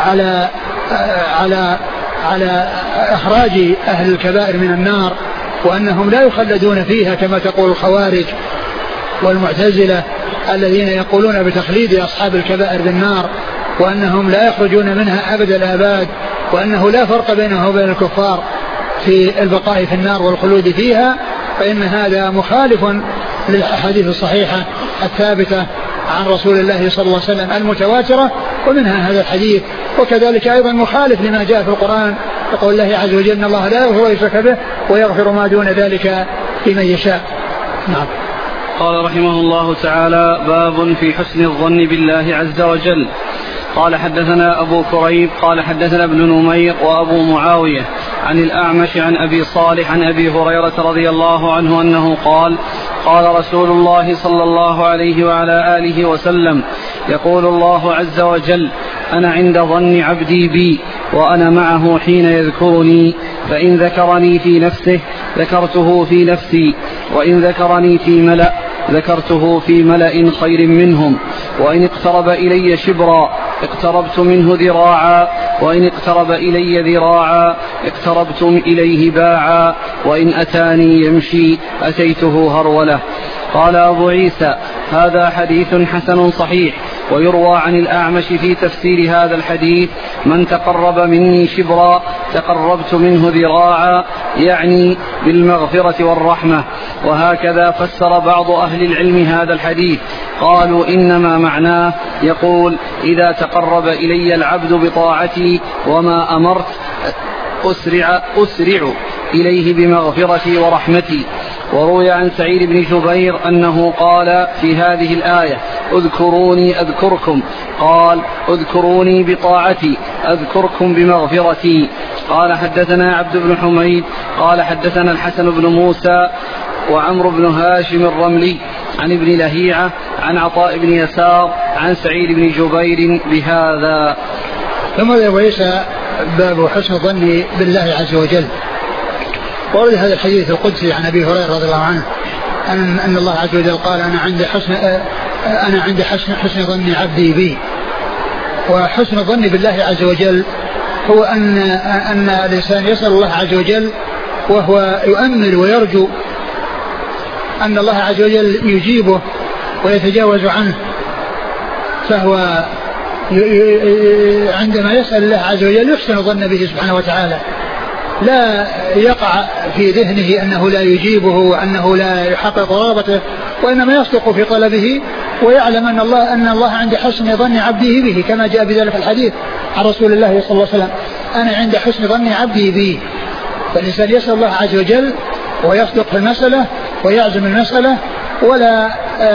[SPEAKER 2] على إخراج أهل الكبائر من النار، وأنهم لا يخلدون فيها كما تقول الخوارج والمعتزلة الذين يقولون بتخليد أصحاب الكبائر بالنار، وأنهم لا يخرجون منها أبد الآباد، وأنه لا فرق بينه وبين الكفار في البقاء في النار والخلود فيها. فإن هذا مخالف للأحاديث الصحيحة الثابتة عن رسول الله صلى الله عليه وسلم المتواترة، ومنها هذا الحديث. وكذلك أيضا مخالف لما جاء في القرآن يقول الله عز وجل إن الله لا يغفر ويشرك به ويغفر ما دون ذلك لمن يشاء. نعم.
[SPEAKER 1] قال رحمه الله تعالى: باب في حسن الظن بالله عز وجل. قال حدثنا أبو كريب قال حدثنا ابن نمير وأبو معاوية عن الأعمش عن أبي صالح عن أبي هريرة رضي الله عنه أنه قال: قال رسول الله صلى الله عليه وعلى آله وسلم: يقول الله عز وجل: أنا عند ظن عبدي بي وأنا معه حين يذكرني، فإن ذكرني في نفسه ذكرته في نفسي، وإن ذكرني في ملأ ذكرته في ملأ خير منهم، وإن اقترب إلي شبرا اقتربت منه ذراعا، وإن اقترب إلي ذراعا اقتربت إليه باعا، وإن أتاني يمشي أتيته هرولة. قال أبو عيسى: هذا حديث حسن صحيح. ويروى عن الأعمش في تفسير هذا الحديث: من تقرب مني شبرا تقربت منه ذراعا، يعني بالمغفرة والرحمة. وهكذا فسر بعض أهل العلم هذا الحديث، قالوا إنما معناه يقول: إذا تقرب إلي العبد بطاعتي وما أمرت أسرع إليه بمغفرتي ورحمتي. وروي عن سعيد بن جبير أنه قال في هذه الآية: اذكروني أذكركم، قال: اذكروني بطاعتي أذكركم بمغفرتي. قال حدثنا عبد بن حميد قال حدثنا الحسن بن موسى وعمرو بن هاشم الرملي عن ابن لهيعة عن عطاء بن يسار عن سعيد بن جبير بهذا.
[SPEAKER 2] ثم ليس باب حسن ظني بالله عز وجل. ورد هذا الحديث القدسي عن أبي هريرة رضي الله عنه أن الله عز وجل قال: أنا عند حسن ظن عبدي بي. وحسن الظن بالله عز وجل هو أن الإنسان يسأل الله عز وجل وهو يؤمل ويرجو أن الله عز وجل يجيبه ويتجاوز عنه، فهو عندما يسأل الله عز وجل يحسن الظن به سبحانه وتعالى، لا يقع في ذهنه أنه لا يجيبه وأنه لا يحقق رغبته، وإنما يصدق في طلبه ويعلم أن الله عند حسن ظن عبده به، كما جاء بذلك الحديث عن رسول الله صلى الله عليه وسلم: أنا عند حسن ظن عبدي بي. فالإنسان يسأل الله عز وجل ويصدق في المسألة ويعزم المسألة، ولا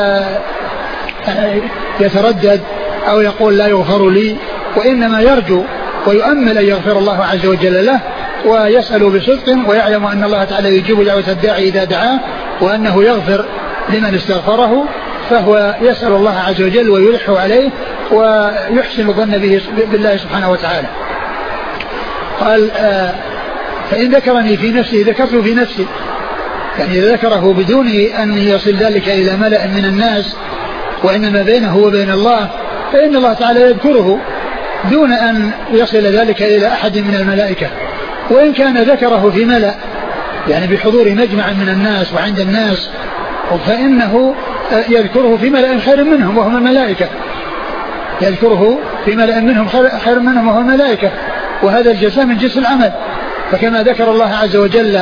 [SPEAKER 2] يتردد أو يقول لا يغفر لي، وإنما يرجو ويؤمل أن يغفر الله عز وجل له، ويسأل بصدق ويعلم أن الله تعالى يجيب دعوة الداعي إذا دعاه، وأنه يغفر لمن استغفره فهو يسأل الله عز وجل ويلح عليه ويحسن الظن بالله سبحانه وتعالى. قال فإن ذكرني في نفسي ذكرته في نفسي، يعني ذكره بدون أن يصل ذلك إلى ملأ من الناس وإنما بينه وبين الله، فإن الله تعالى يذكره دون أن يصل ذلك إلى أحد من الملائكة. وإن كان ذكره في ملأ يعني بحضور مجمع من الناس وعند الناس فإنه يذكره في ملأ خير منهم وهم الملائكة، يذكره في ملأ منهم خير منهم وهم الملائكة، وهذا الجزاء من جنس العمل. فكما ذكر الله عز وجل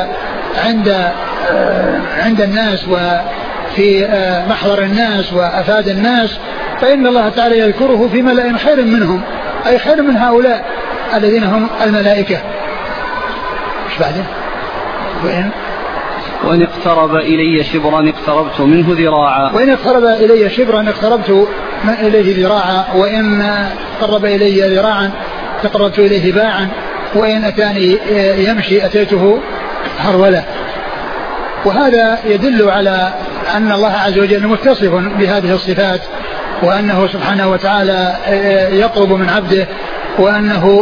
[SPEAKER 2] عند الناس وفي محضر الناس وأفاد الناس، فإن الله تعالى يذكره في ملأ خير منهم، أي خير من هؤلاء الذين هم الملائكة. ايش بعده؟
[SPEAKER 1] وإن اقترب إلي شبرا اقتربت منه ذراعا.
[SPEAKER 2] وإن اقترب إلي شبرا اقتربت إليه ذراعا، وإن قرب إلي ذراعا تقربت إليه باعا، وإن أتاني يمشي أتيته هرولة. وهذا يدل على أن الله عز وجل متصف بهذه الصفات، وأنه سبحانه وتعالى يطلب من عبده، وأنه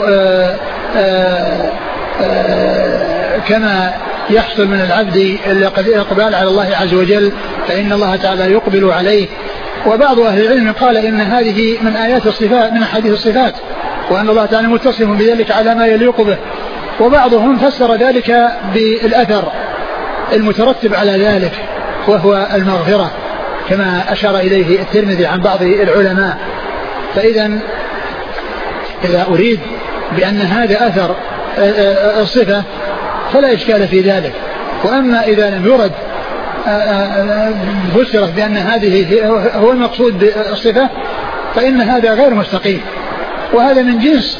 [SPEAKER 2] كما يحصل من العبد الإقبال على الله عز وجل فإن الله تعالى يقبل عليه. وبعض أهل العلم قال إن هذه من آيات الصفات، من حديث الصفات، وأن الله تعالى متصف بذلك على ما يليق به. وبعضهم فسر ذلك بالأثر المترتب على ذلك وهو المغفرة، كما أشار إليه الترمذي عن بعض العلماء. فإذا إذا أريد بأن هذا أثر الصفة فلا إشكال في ذلك. وأما إذا لم يرد فسرت بأن هذه هو المقصود بالصفة فإن هذا غير مستقيم، وهذا من جنس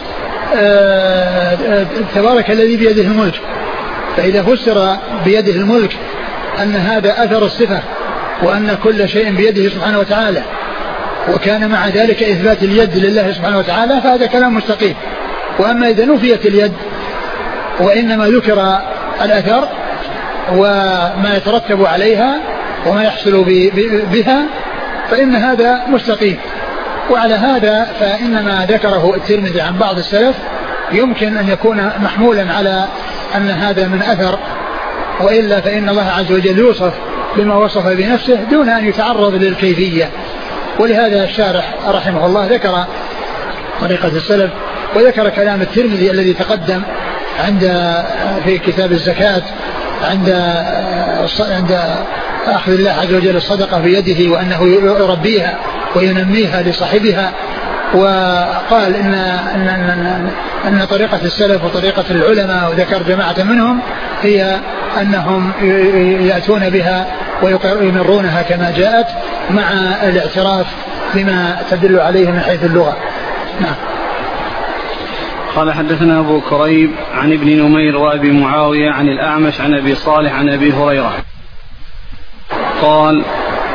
[SPEAKER 2] تبارك الذي بيده الملك. فإذا فسر بيده الملك أن هذا أثر الصفة وأن كل شيء بيده سبحانه وتعالى، وكان مع ذلك إثبات اليد لله سبحانه وتعالى، فهذا كلام مستقيم. وأما إذا نفيت اليد وإنما ذكر الأثر وما يترتب عليها وما يحصل بها فإن هذا مستقيم. وعلى هذا فإنما ذكره الترمذي عن بعض السلف يمكن أن يكون محمولا على أن هذا من أثر، وإلا فإن الله عز وجل يوصف بما وصف بنفسه دون أن يتعرض للكيفية. ولهذا الشارح رحمه الله ذكر طريقة السلف، وذكر كلام الترمذي الذي تقدم في كتاب الزكاة عند أخذ الله عز وجل الصدقة بيده وأنه يربيها وينميها لصاحبها. وقال إن طريقة السلف وطريقة العلماء، وذكر جماعة منهم، هي أنهم يأتون بها ويمرونها كما جاءت مع الاعتراف بما تدل عليه من حيث اللغة. نعم.
[SPEAKER 1] قال حدثنا أبو كريب عن ابن نمير وأبي معاوية عن الأعمش عن أبي صالح عن أبي هريرة قال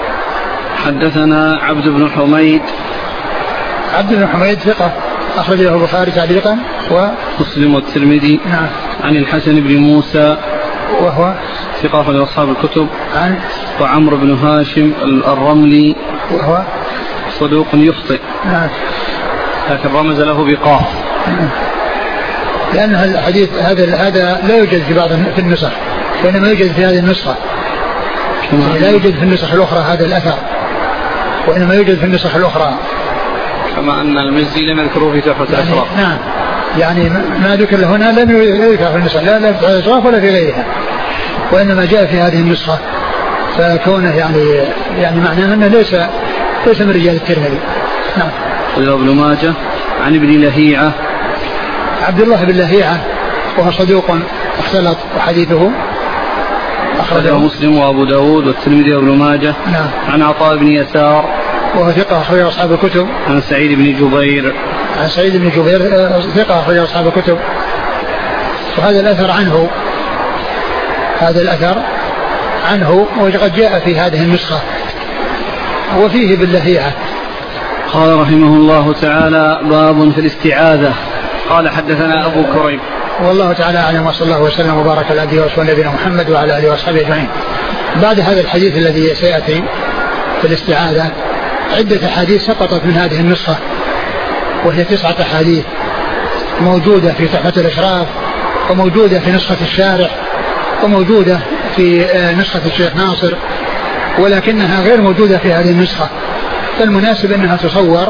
[SPEAKER 1] حدثنا عبد بن حميد.
[SPEAKER 2] عبد بن حميد ثقة أخرجه البخاري تعليقا
[SPEAKER 1] ومسلم والترمذي.
[SPEAKER 2] نعم.
[SPEAKER 1] عن الحسن بن موسى
[SPEAKER 2] وهو
[SPEAKER 1] ثقة أخرج أصحاب الكتب.
[SPEAKER 2] عن
[SPEAKER 1] وعمرو بن هاشم الرملي
[SPEAKER 2] وهو
[SPEAKER 1] صدوق يخطئ.
[SPEAKER 2] نعم.
[SPEAKER 1] لكن رمز له بقاف
[SPEAKER 2] لأن الحديث هذا لا يوجد في النسخ، وإنما يوجد في هذه النسخة، لا يوجد في النسخ الأخرى هذا الأثر، وإنما يوجد في النسخ الأخرى،
[SPEAKER 1] كما أن المزي لم يذكره في تحفة الأشراف.
[SPEAKER 2] نعم، يعني ما ذكر هنا لم يذكر في النسخة، لا في تحفة الأشراف ولا في غيرها، وإنما جاء في هذه النسخة، فكونه يعني معناه أنه ليس من رجال الترمذي. نعم.
[SPEAKER 1] ابن ماجه عن ابن لهيعة
[SPEAKER 2] عبد الله بن لهيعة وهو صدوق اختلط وحديثه
[SPEAKER 1] أخرجه مسلم وأبو داود والترمذي وابن ماجه.
[SPEAKER 2] نعم.
[SPEAKER 1] عن عطاء بن يسار
[SPEAKER 2] وهو ثقة أخرج أصحاب الكتب.
[SPEAKER 1] عن سعيد بن جبير
[SPEAKER 2] ثقة أخرج أصحاب الكتب. وهذا الأثر عنه وقد جاء في هذه النسخة وفيه باللهيعة.
[SPEAKER 1] قال رحمه الله تعالى باب في الاستعاذة. قال حدثنا أبو كريب.
[SPEAKER 2] والله تعالى أعلم، وصلى الله وسلم وبارك على نبينا محمد وعلى آله وصحبه أجمعين. بعد هذا الحديث الذي سيأتي في الاستعاذة عدة أحاديث سقطت من هذه النسخة، وهي 9 أحاديث موجودة في تحفة الأشراف، وموجودة في نسخة الشارح، وموجودة في نسخة الشيخ ناصر، ولكنها غير موجودة في هذه النسخة. فالمناسب أنها تصور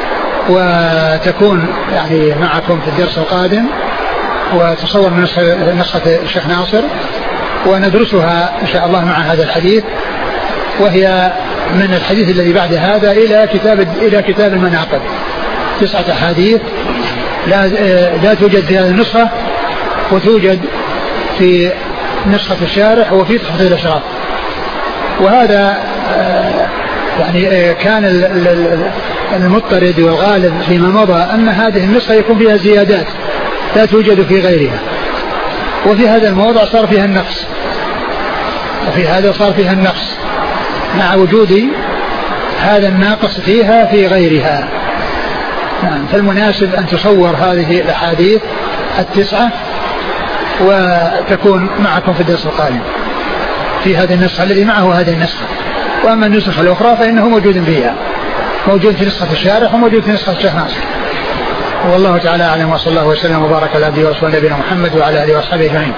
[SPEAKER 2] وتكون يعني معكم في الدرس القادم، وتصور من نسخة الشيخ ناصر، وندرسها إن شاء الله مع هذا الحديث، وهي من الحديث الذي بعد هذا إلى كتاب المناقب. 9 أحاديث لا توجد في هذه النسخة، وتوجد في نسخة الشارح وفي تحفة الأشراف. وهذا يعني كان المضطرد والغالب فيما مضى أن هذه النسخة يكون فيها زيادات لا توجد في غيرها، وفي هذا الموضع صار فيها النقص، وفي هذا صار فيها النقص مع وجود هذا الناقص فيها في غيرها. فالمناسب أن تصور هذه الأحاديث 9 وتكون معكم في الدرس القادم في هذه النسخة الذي معه هذه النسخة. وأما النسخة الأخرى فإنه موجود فيها، موجود في نسخة الشارح وموجود في نسخة الشيخ ناصر. والله تعالى أعلم، وصلى الله وسلم وبارك على عبده ورسوله نبينا محمد وعلى آله وأصحابه أجمعين.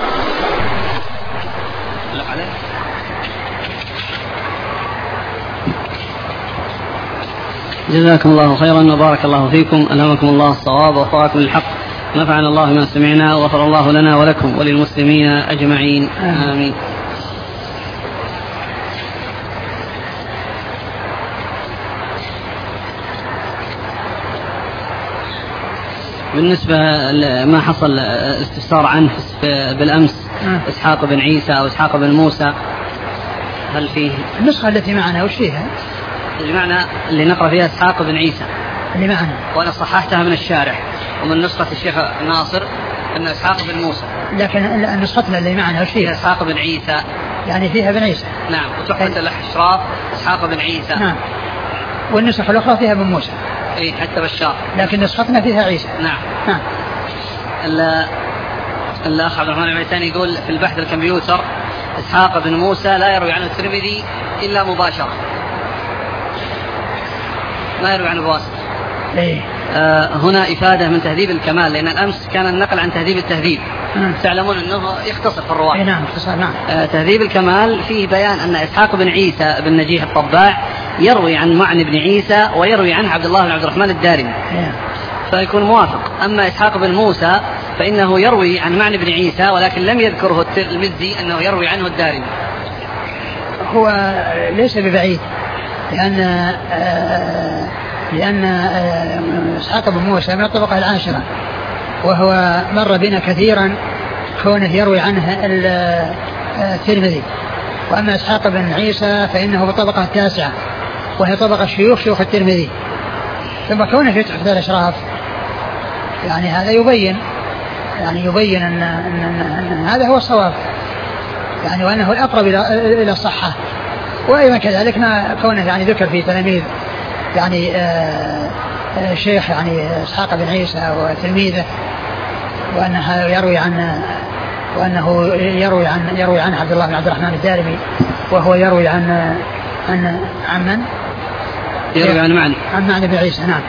[SPEAKER 1] جزاكم الله خيرا وبارك الله فيكم، ألهمكم الله الصواب ووفقكم للحق، نفعنا الله ما سمعنا وغفر الله لنا ولكم وللمسلمين أجمعين، آمين. بالنسبة لما حصل استفسار عنه بالأمس إسحاق بن عيسى أو إسحاق بن موسى، هل فيه
[SPEAKER 2] النسخة التي معنا وش فيها؟
[SPEAKER 1] المعنى اللي نقرأ فيها إسحاق بن عيسى
[SPEAKER 2] اللي معنا،
[SPEAKER 1] وأنا صححتها من الشارح ومن نسخة الشيخ ناصر أن إسحاق بن موسى،
[SPEAKER 2] لكن نسختنا اللي معنا وش فيها؟
[SPEAKER 1] إسحاق بن عيسى،
[SPEAKER 2] يعني فيها بن عيسى.
[SPEAKER 1] نعم. وتحفة الأشراف إسحاق بن عيسى.
[SPEAKER 2] نعم. والنسخة الأخرى فيها بن موسى.
[SPEAKER 1] إيه حتى بشار.
[SPEAKER 2] لكن نسختنا فيها عيسى.
[SPEAKER 1] نعم.
[SPEAKER 2] نعم.
[SPEAKER 1] الأخ عبد الرحمن العيساني يقول في البحث الكمبيوتر إسحاق بن موسى لا يروي عنه الترمذي إلا مباشرة، ما يروي عنه بواسطة.
[SPEAKER 2] إيه.
[SPEAKER 1] هنا إفادة من تهذيب الكمال، لأن الأمس كان النقل عن تهذيب التهذيب. تعلمون أنه يختصر في الرواية.
[SPEAKER 2] نعم يختصر. نعم.
[SPEAKER 1] تهذيب الكمال فيه بيان أن إسحاق بن عيسى بن نجيح الطباع يروي عن معن بن عيسى ويروي عنه عبد الله بن عبد الرحمن الدارمي، فيكون موافق. أما إسحاق بن موسى فإنه يروي عن معن بن عيسى ولكن لم يذكره المزي أنه يروي عنه الدارمي.
[SPEAKER 2] هو ليس ببعيد، لأن إسحاق بن موسى من الطبقة العاشرة، وهو مر بنا كثيرا كونه يروي عنه الترمذي. وأما إسحاق بن عيسى فإنه بالطبقة التاسعة، وهي طبقة شيوخ الترمذي. ثم كونه في تحفة الأشراف يعني هذا يبين أن هذا هو الصواب، يعني وأنه الأقرب إلى الصحة. وأيضا كذلك ما كونه يعني ذكر في تلاميذ يعني شيخ يعني إسحاق بن عيسى وتلميذه، وأنه يروي عن عبد الله بن عبد الرحمن الدارمي، وهو يروي عن من؟
[SPEAKER 1] يروي عن
[SPEAKER 2] معنى بن عيسى. نعم.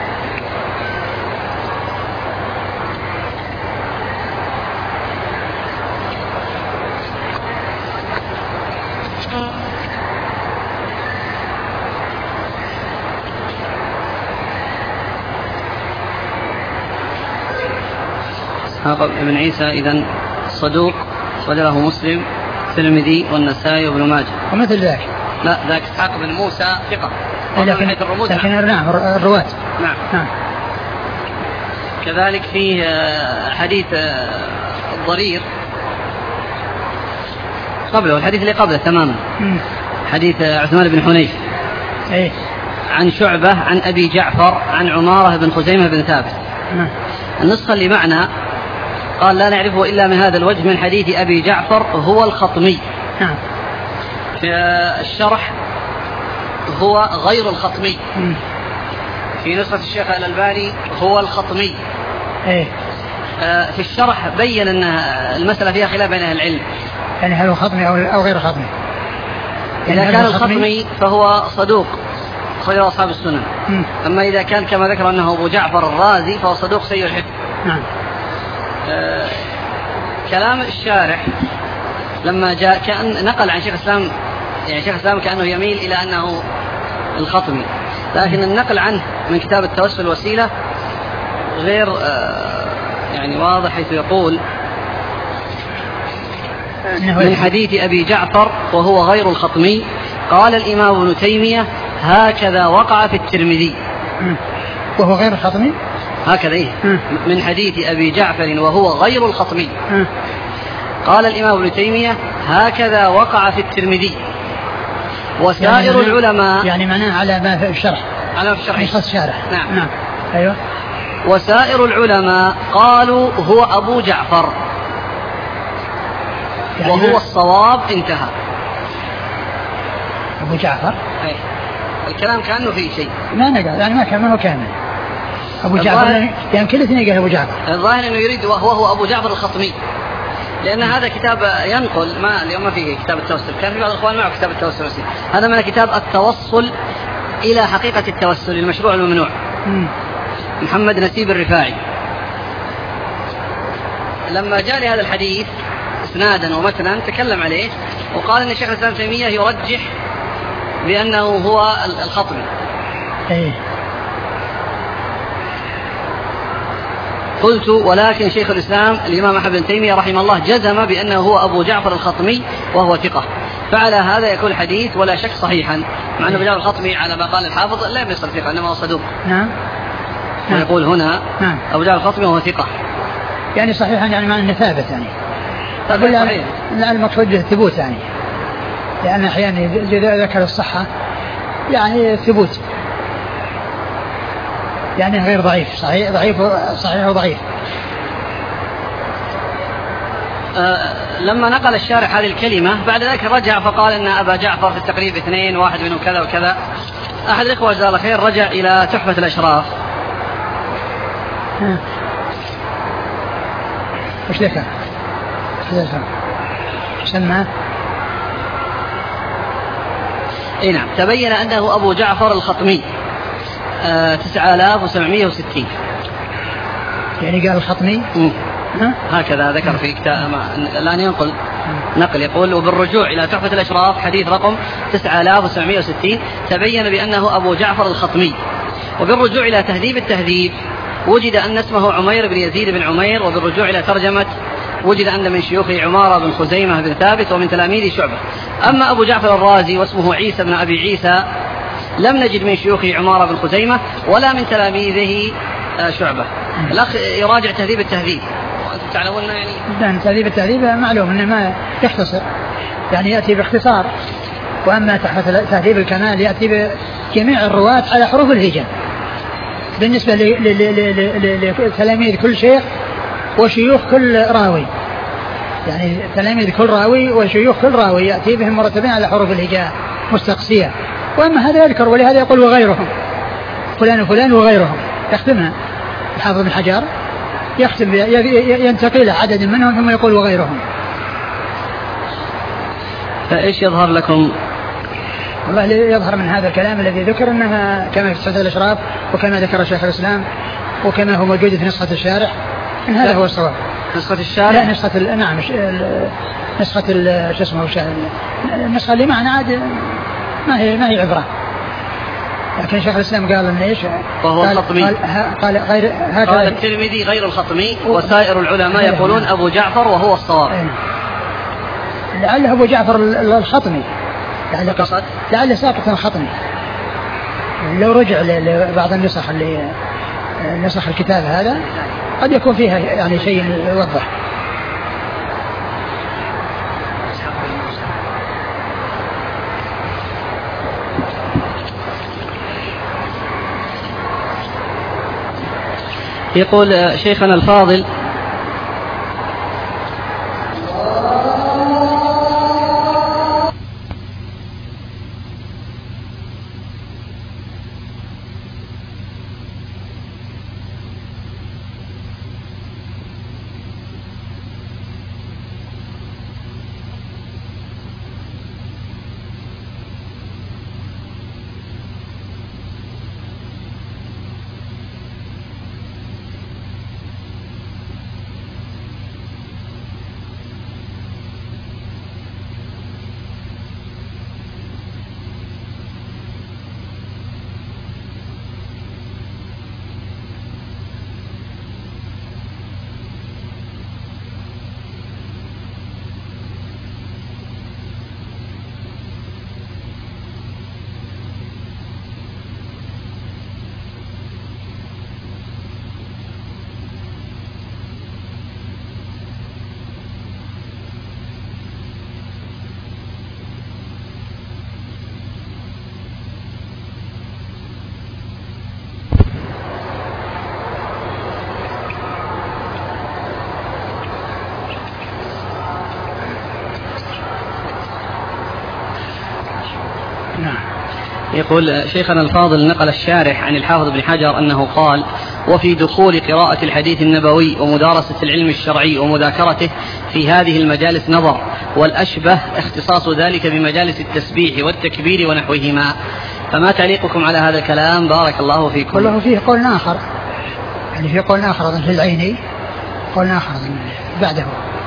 [SPEAKER 1] إسحاق بن عيسى إذن صدوق، وله مسلم الترمذي والنسائي وابن ماجه
[SPEAKER 2] ومثل ذاك.
[SPEAKER 1] لا ذاك إسحاق بن موسى ثقة،
[SPEAKER 2] لكن نعم الرواة.
[SPEAKER 1] نعم. كذلك فيه حديث الضرير قبله، الحديث اللي قبله تماما، حديث عثمان بن حنيف عن شعبة عن أبي جعفر عن عمارة بن خزيمة بن ثابت. النسخة اللي معنا قال لا نعرفه إلا من هذا الوجه من حديث أبي جعفر هو الخطمي. في الشرح هو غير الخطمي. في نسخة الشيخ الألباني هو الخطمي. في الشرح بين أن المسألة فيها خلاف بين أهل العلم،
[SPEAKER 2] يعني هل هو خطمي أو غير خطمي.
[SPEAKER 1] إذا كان الخطمي فهو صدوق أخرجه أصحاب السنن. أما إذا كان كما ذكر أنه أبو جعفر الرازي فهو صدوق سيء الحفظ.
[SPEAKER 2] نعم.
[SPEAKER 1] كلام الشارح لما جاء كأن نقل عن شيخ الإسلام، يعني شيخ الإسلام كأنه يميل إلى أنه الخطمي، لكن النقل عنه من كتاب التوسل وسيلة غير يعني واضح، حيث يقول من حديث أبي جعفر وهو غير الخطمي. قال الإمام ابن تيمية هكذا وقع في الترمذي.
[SPEAKER 2] وهو غير الخطمي
[SPEAKER 1] هكذا إيه؟ من حديث أبي جعفر وهو غير الخطمي. قال الإمام ابن تيمية هكذا وقع في الترمذي. وسائر يعني العلماء
[SPEAKER 2] يعني معناه على ما في الشرح،
[SPEAKER 1] على ما في الشرح.
[SPEAKER 2] نعم. أيوة.
[SPEAKER 1] وسائر العلماء قالوا هو أبو جعفر يعني وهو الصواب. انتهى.
[SPEAKER 2] أبو جعفر
[SPEAKER 1] أي. الكلام كأنه فيه شيء
[SPEAKER 2] ما نقال، يعني ما هو كامل. أبو جعفر يعني كل اثنين قال أبو جعفر.
[SPEAKER 1] الظاهر أنه يريد وهو أبو جعفر الخطمي، لأن هذا كتاب ينقل ما اليوم ما فيه كتاب التوسل، كان في بعض الإخوان معه كتاب التوسل هذا من كتاب التوصل إلى حقيقة التوسل المشروع الممنوع. محمد نسيب الرفاعي لما جاء لهذا الحديث اسنادا ومتنا تكلم عليه وقال ان شيخ الاسلام تيمية يرجح بانه هو الخطمي. قلت ولكن شيخ الاسلام الامام احمد بن تيمية رحمه الله جزم بانه هو ابو جعفر الخطمي وهو ثقة، فعلى هذا يكون الحديث ولا شك صحيحا، مع انه ابو جعفر الخطمي على ما قال الحافظ لا يصل ثقة انما هو صدوق.
[SPEAKER 2] نعم.
[SPEAKER 1] ويقول هنا ابو جعفر الخطمي وهو ثقة، يعني
[SPEAKER 2] صحيحا يعني معنى انه ثابت يعني. لا المقصود الثبوت يعني، لأن أحيانا إذا ذكر الصحة يعني ثبوت، يعني غير ضعيف، صحيح وضعيف.
[SPEAKER 1] لما نقل الشارح هذه الكلمة بعد ذلك رجع فقال أن أبا جعفر في التقريب 2 واحد منهم كذا وكذا. أحد الإخوة جزاه الله خير رجع إلى تحفة الأشراف.
[SPEAKER 2] وش ذكر؟ سماه
[SPEAKER 1] اي نعم. تبين انه ابو جعفر الخطمي 9760.
[SPEAKER 2] يعني قال الخطمي
[SPEAKER 1] هكذا ذكر في كتاب الان ينقل نقل يقول وبالرجوع الى تحفة الاشراف حديث رقم 9760 تبين بانه ابو جعفر الخطمي. وبالرجوع الى تهذيب التهذيب وجد ان اسمه عمير بن يزيد بن عمير. وبالرجوع الى ترجمة وجد أن من شيوخه عمارة بن خزيمة بن ثابت ومن تلاميذ شعبة. أما أبو جعفر الرازي واسمه عيسى بن أبي عيسى لم نجد من شيوخه عمارة بن خزيمة ولا من تلاميذه شعبة. الأخ يراجع تهذيب التهذيب وأنتم تعلمون يعني
[SPEAKER 2] تهذيب التهذيب معلوم أنه ما يختصر، يعني يأتي باختصار. وأما تهذيب الكمال يأتي بجميع الرواة على حروف الهجاء بالنسبة لتلاميذ كل شيخ وشيوخ كل راوي، يعني تلاميذ كل راوي وشيوخ كل راوي يأتي بهم مرتبين على حروف الهجاء مستقصية. وأما هذا يذكر ولهذا يقول وغيرهم، فلان وفلان وغيرهم، يختمها الحافظ بن حجر، يختم ينتقي إلى عدد منهم ثم يقول وغيرهم.
[SPEAKER 1] فإيش يظهر لكم؟
[SPEAKER 2] والله يظهر من هذا الكلام الذي ذكر أنها كما في تحفة الأشراف وكما ذكر شيخ الإسلام وكما هو موجود في نسخة الشارح إن هذا هو الصواب.
[SPEAKER 1] نسخة الشارح؟
[SPEAKER 2] لا نسخة نعم نسخة شو اسمه النسخة اللي معنا عاد ما هي عبرة، لكن شيخ الإسلام قال إن إيش
[SPEAKER 1] وهو الخطمي.
[SPEAKER 2] قال غير هكذا.
[SPEAKER 1] قال الترمذي غير الخطمي وسائر العلماء يقولون أبو جعفر وهو الصواب.
[SPEAKER 2] لعله أبو جعفر الخطمي، لعله ساقط الخطمي. لو رجع لبعض النسخ اللي نسخ الكتاب هذا قد يكون فيها يعني شيء يوضح.
[SPEAKER 1] يقول شيخنا الفاضل
[SPEAKER 2] نعم.
[SPEAKER 1] يقول شيخنا الفاضل نقل الشارح عن الحافظ بن حجر أنه قال: وفي دخول قراءة الحديث النبوي ومدارسة العلم الشرعي ومذاكرته في هذه المجالس نظر، والأشبه اختصاص ذلك بمجالس التسبيح والتكبير ونحوهما. فما تعليقكم على هذا الكلام؟ بارك الله فيكم.
[SPEAKER 2] والله فيه قول آخر، يعني في قول آخر في العيني، قول آخر بعده.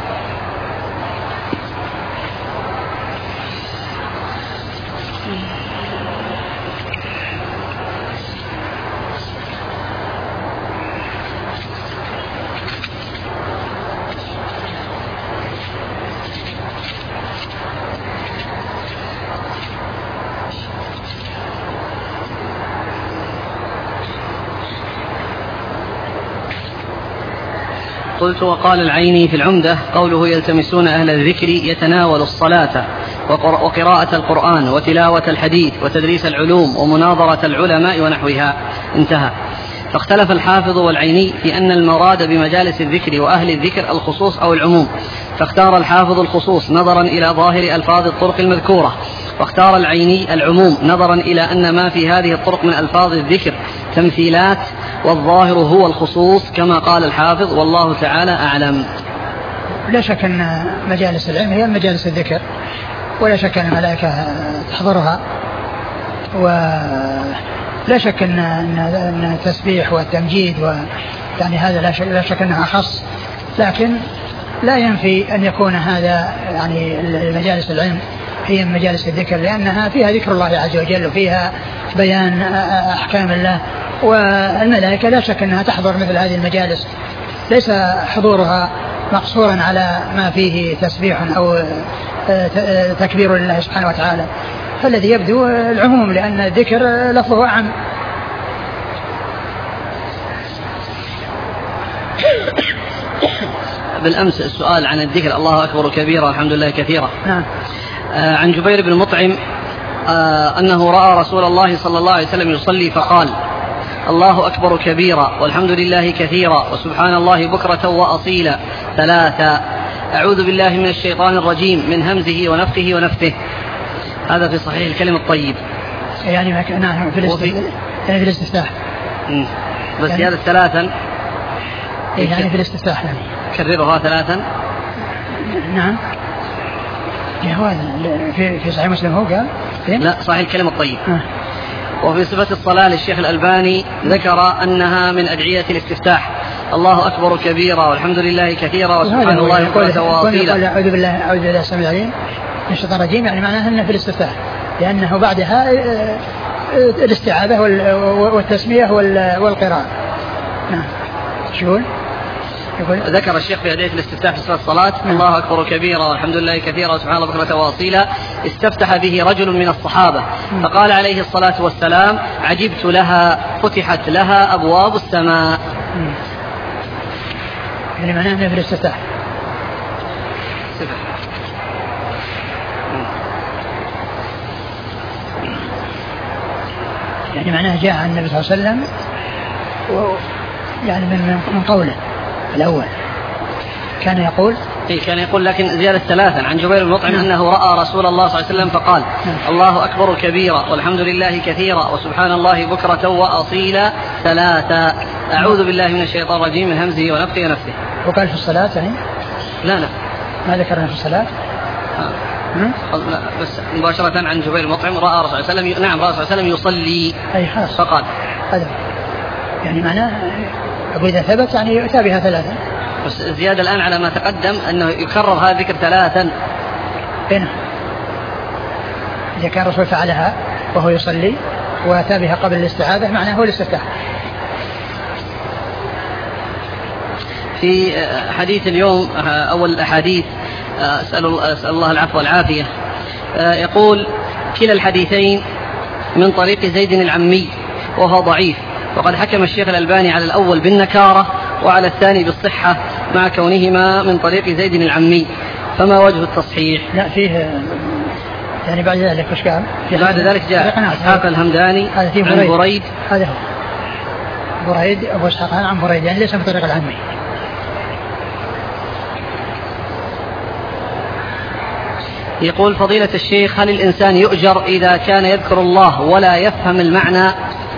[SPEAKER 1] قلت: وقال العيني في العمدة قوله: يلتمسون أهل الذكر يتناول الصلاة وقراءة القرآن وتلاوة الحديث وتدريس العلوم ومناظرة العلماء ونحوها. انتهى. فاختلف الحافظ والعيني في أن المراد بمجالس الذكر وأهل الذكر الخصوص أو العموم، فاختار الحافظ الخصوص نظرا إلى ظاهر ألفاظ الطرق المذكورة، واختار العيني العموم نظرا إلى أن ما في هذه الطرق من ألفاظ الذكر تمثيلات، والظاهر هو الخصوص كما قال الحافظ، والله تعالى أعلم.
[SPEAKER 2] لا شك أن مجالس العلم هي مجالس الذكر، ولا شك أن الملائكة تحضرها، ولا شك أن التسبيح والتمجيد يعني هذا لا شك أنها أخص، لكن لا ينفي أن يكون هذا يعني مجالس العلم هي مجالس الذكر، لأنها فيها ذكر الله عز وجل وفيها بيان أحكام الله، والملائكة لا شك أنها تحضر مثل هذه المجالس، ليس حضورها مقصورا على ما فيه تسبيح أو تكبير لله سبحانه وتعالى، فالذي يبدو العموم، لأن الذكر لفظه أعم.
[SPEAKER 1] بالأمس السؤال عن الذكر: الله أكبر كبيرا والحمد لله كثيرا.
[SPEAKER 2] نعم.
[SPEAKER 1] عن جبير بن مطعم أنه رأى رسول الله صلى الله عليه وسلم يصلي فقال: الله أكبر كبيرا والحمد لله كثيرا وسبحان الله بكرة وأصيلا 3. أعوذ بالله من الشيطان الرجيم من همزه ونفخه ونفثه. هذا في صحيح الكلم الطيب.
[SPEAKER 2] يعني نعم في الاستفتاح.
[SPEAKER 1] بس يعني هذا 3
[SPEAKER 2] يعني في الاستفتاح يعني.
[SPEAKER 1] كررها 3.
[SPEAKER 2] نعم. هو في صحيح مسلم هو قال؟
[SPEAKER 1] لا، صحيح الكلم الطيب. وفي صفة الصلاة للشيخ الألباني ذكر أنها من أدعية الاستفتاح: الله أكبر كبيرا والحمد لله كثيرا وسبحان الله بكرة وأصيلا.
[SPEAKER 2] أعوذ بالله السميع العليم من الشيطان الرجيم، يعني معناها أنه في الاستفتاح، لأنه بعدها الاستعاذة والتسمية والقراءة. نعم. شو
[SPEAKER 1] ذكر الشيخ في أدعية الاستفتاح في صلاة الصلاة: الله أكبر كبيرا والحمد لله كثيرا وسبحان الله بكرة وأصيلا، استفتح به رجل من الصحابة فقال عليه الصلاة والسلام: عجبت لها، فتحت لها أبواب السماء.
[SPEAKER 2] يعني معناه أنه في الاستفتاح. يعني معناه جاء عن النبي صلى الله عليه وسلم يعني من قوله الأول كان يقول
[SPEAKER 1] لكن زيادة 3 عن جبير بن مطعم أنه رأى رسول الله صلى الله عليه وسلم فقال: الله أكبر كبيرا والحمد لله كثيرا وسبحان الله بكرة وأصيلا 3. أعوذ بالله من الشيطان الرجيم من همزه ونفخه ونفثه.
[SPEAKER 2] وقال في الصلاة يعني؟
[SPEAKER 1] لا
[SPEAKER 2] ما ذكرنا في الصلاة.
[SPEAKER 1] لا، بس مباشرة عن جبير بن مطعم رأى رسول الله صلى الله عليه وسلم. نعم، رأى رسول الله صلى الله عليه وسلم يصلي فقال
[SPEAKER 2] هذا يعني معناه إذا ثبت يعني يؤتى بها 3.
[SPEAKER 1] بس زيادة الآن على ما تقدم أنه يكرر هذا الذكر 3.
[SPEAKER 2] هنا إذا كان الرسول فعلها وهو يصلي وأتى بها قبل الاستعاذة معناه هو الاستفتاح.
[SPEAKER 1] في حديث اليوم أول الأحاديث أسأل الله العفو والعافية، يقول: كلا الحديثين من طريق زيد العمي وهو ضعيف، وقد حكم الشيخ الألباني على الأول بالنكارة وعلى الثاني بالصحة مع كونهما من طريق زيد العمي، فما وجه التصحيح؟
[SPEAKER 2] لا فيه يعني بعد ذلك وش قال؟
[SPEAKER 1] بعد ذلك جاء إسحاق الهمداني عن بريد.
[SPEAKER 2] هذا هو بريد أبو إسحاق عن بريد، يعني ليس من طريق العمي.
[SPEAKER 1] يقول فضيلة الشيخ: هل الإنسان يؤجر إذا كان يذكر الله ولا يفهم المعنى؟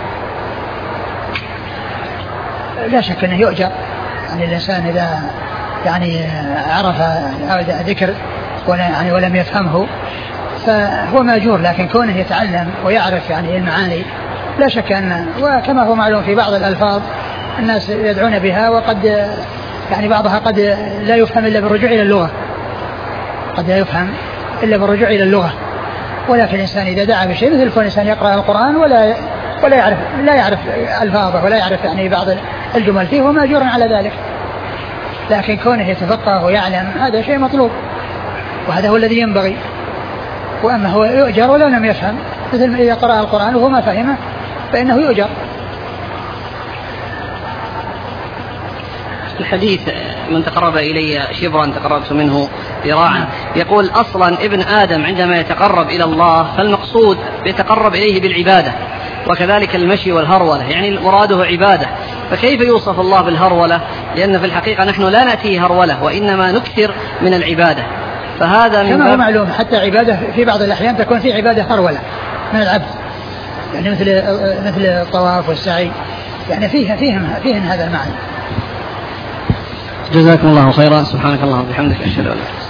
[SPEAKER 2] لا شك أنه يؤجر. يعني الإنسان إذا يعني عرف ذكر ولم يفهمه فهو مأجور، لكن كونه يتعلم ويعرف يعني المعاني لا شك أن، وكما هو معلوم في بعض الألفاظ الناس يدعون بها وقد يعني بعضها قد لا يفهم إلا بالرجوع إلى اللغة، قد لا يفهم إلا بالرجوع إلى اللغة. ولكن الإنسان إذا دعا بشيء مثل كون الإنسان يقرأ القرآن لا يعرف ألفاظه ولا يعرف يعني بعض الجمل فيه هو مأجور على ذلك، لكن كونه يتفقه ويعلم هذا شيء مطلوب وهذا هو الذي ينبغي. وأما هو يؤجر ولو لم يفهم، مثل إذا قرأ القرآن وهو ما فهمه فإنه يؤجر.
[SPEAKER 1] الحديث: من تقرب إلي شبرا تقربت منه ذراعا. يقول: أصلا ابن آدم عندما يتقرب إلى الله فالمقصود يتقرب إليه بالعبادة، وكذلك المشي والهرولة، يعني مراده عبادة، فكيف يوصف الله بالهرولة؟ لأن في الحقيقة نحن لا نأتي هرولة وإنما نكثر من العبادة، فهذا
[SPEAKER 2] كما هو معلوم حتى عبادة في بعض الأحيان تكون في عبادة هرولة من العبد، يعني مثل الطواف والسعي، يعني فيهم هذا المعنى.
[SPEAKER 1] جزاكم الله خيرا. سبحانك اللهم وبحمدك، أشهد أن لا إله إلا أنت.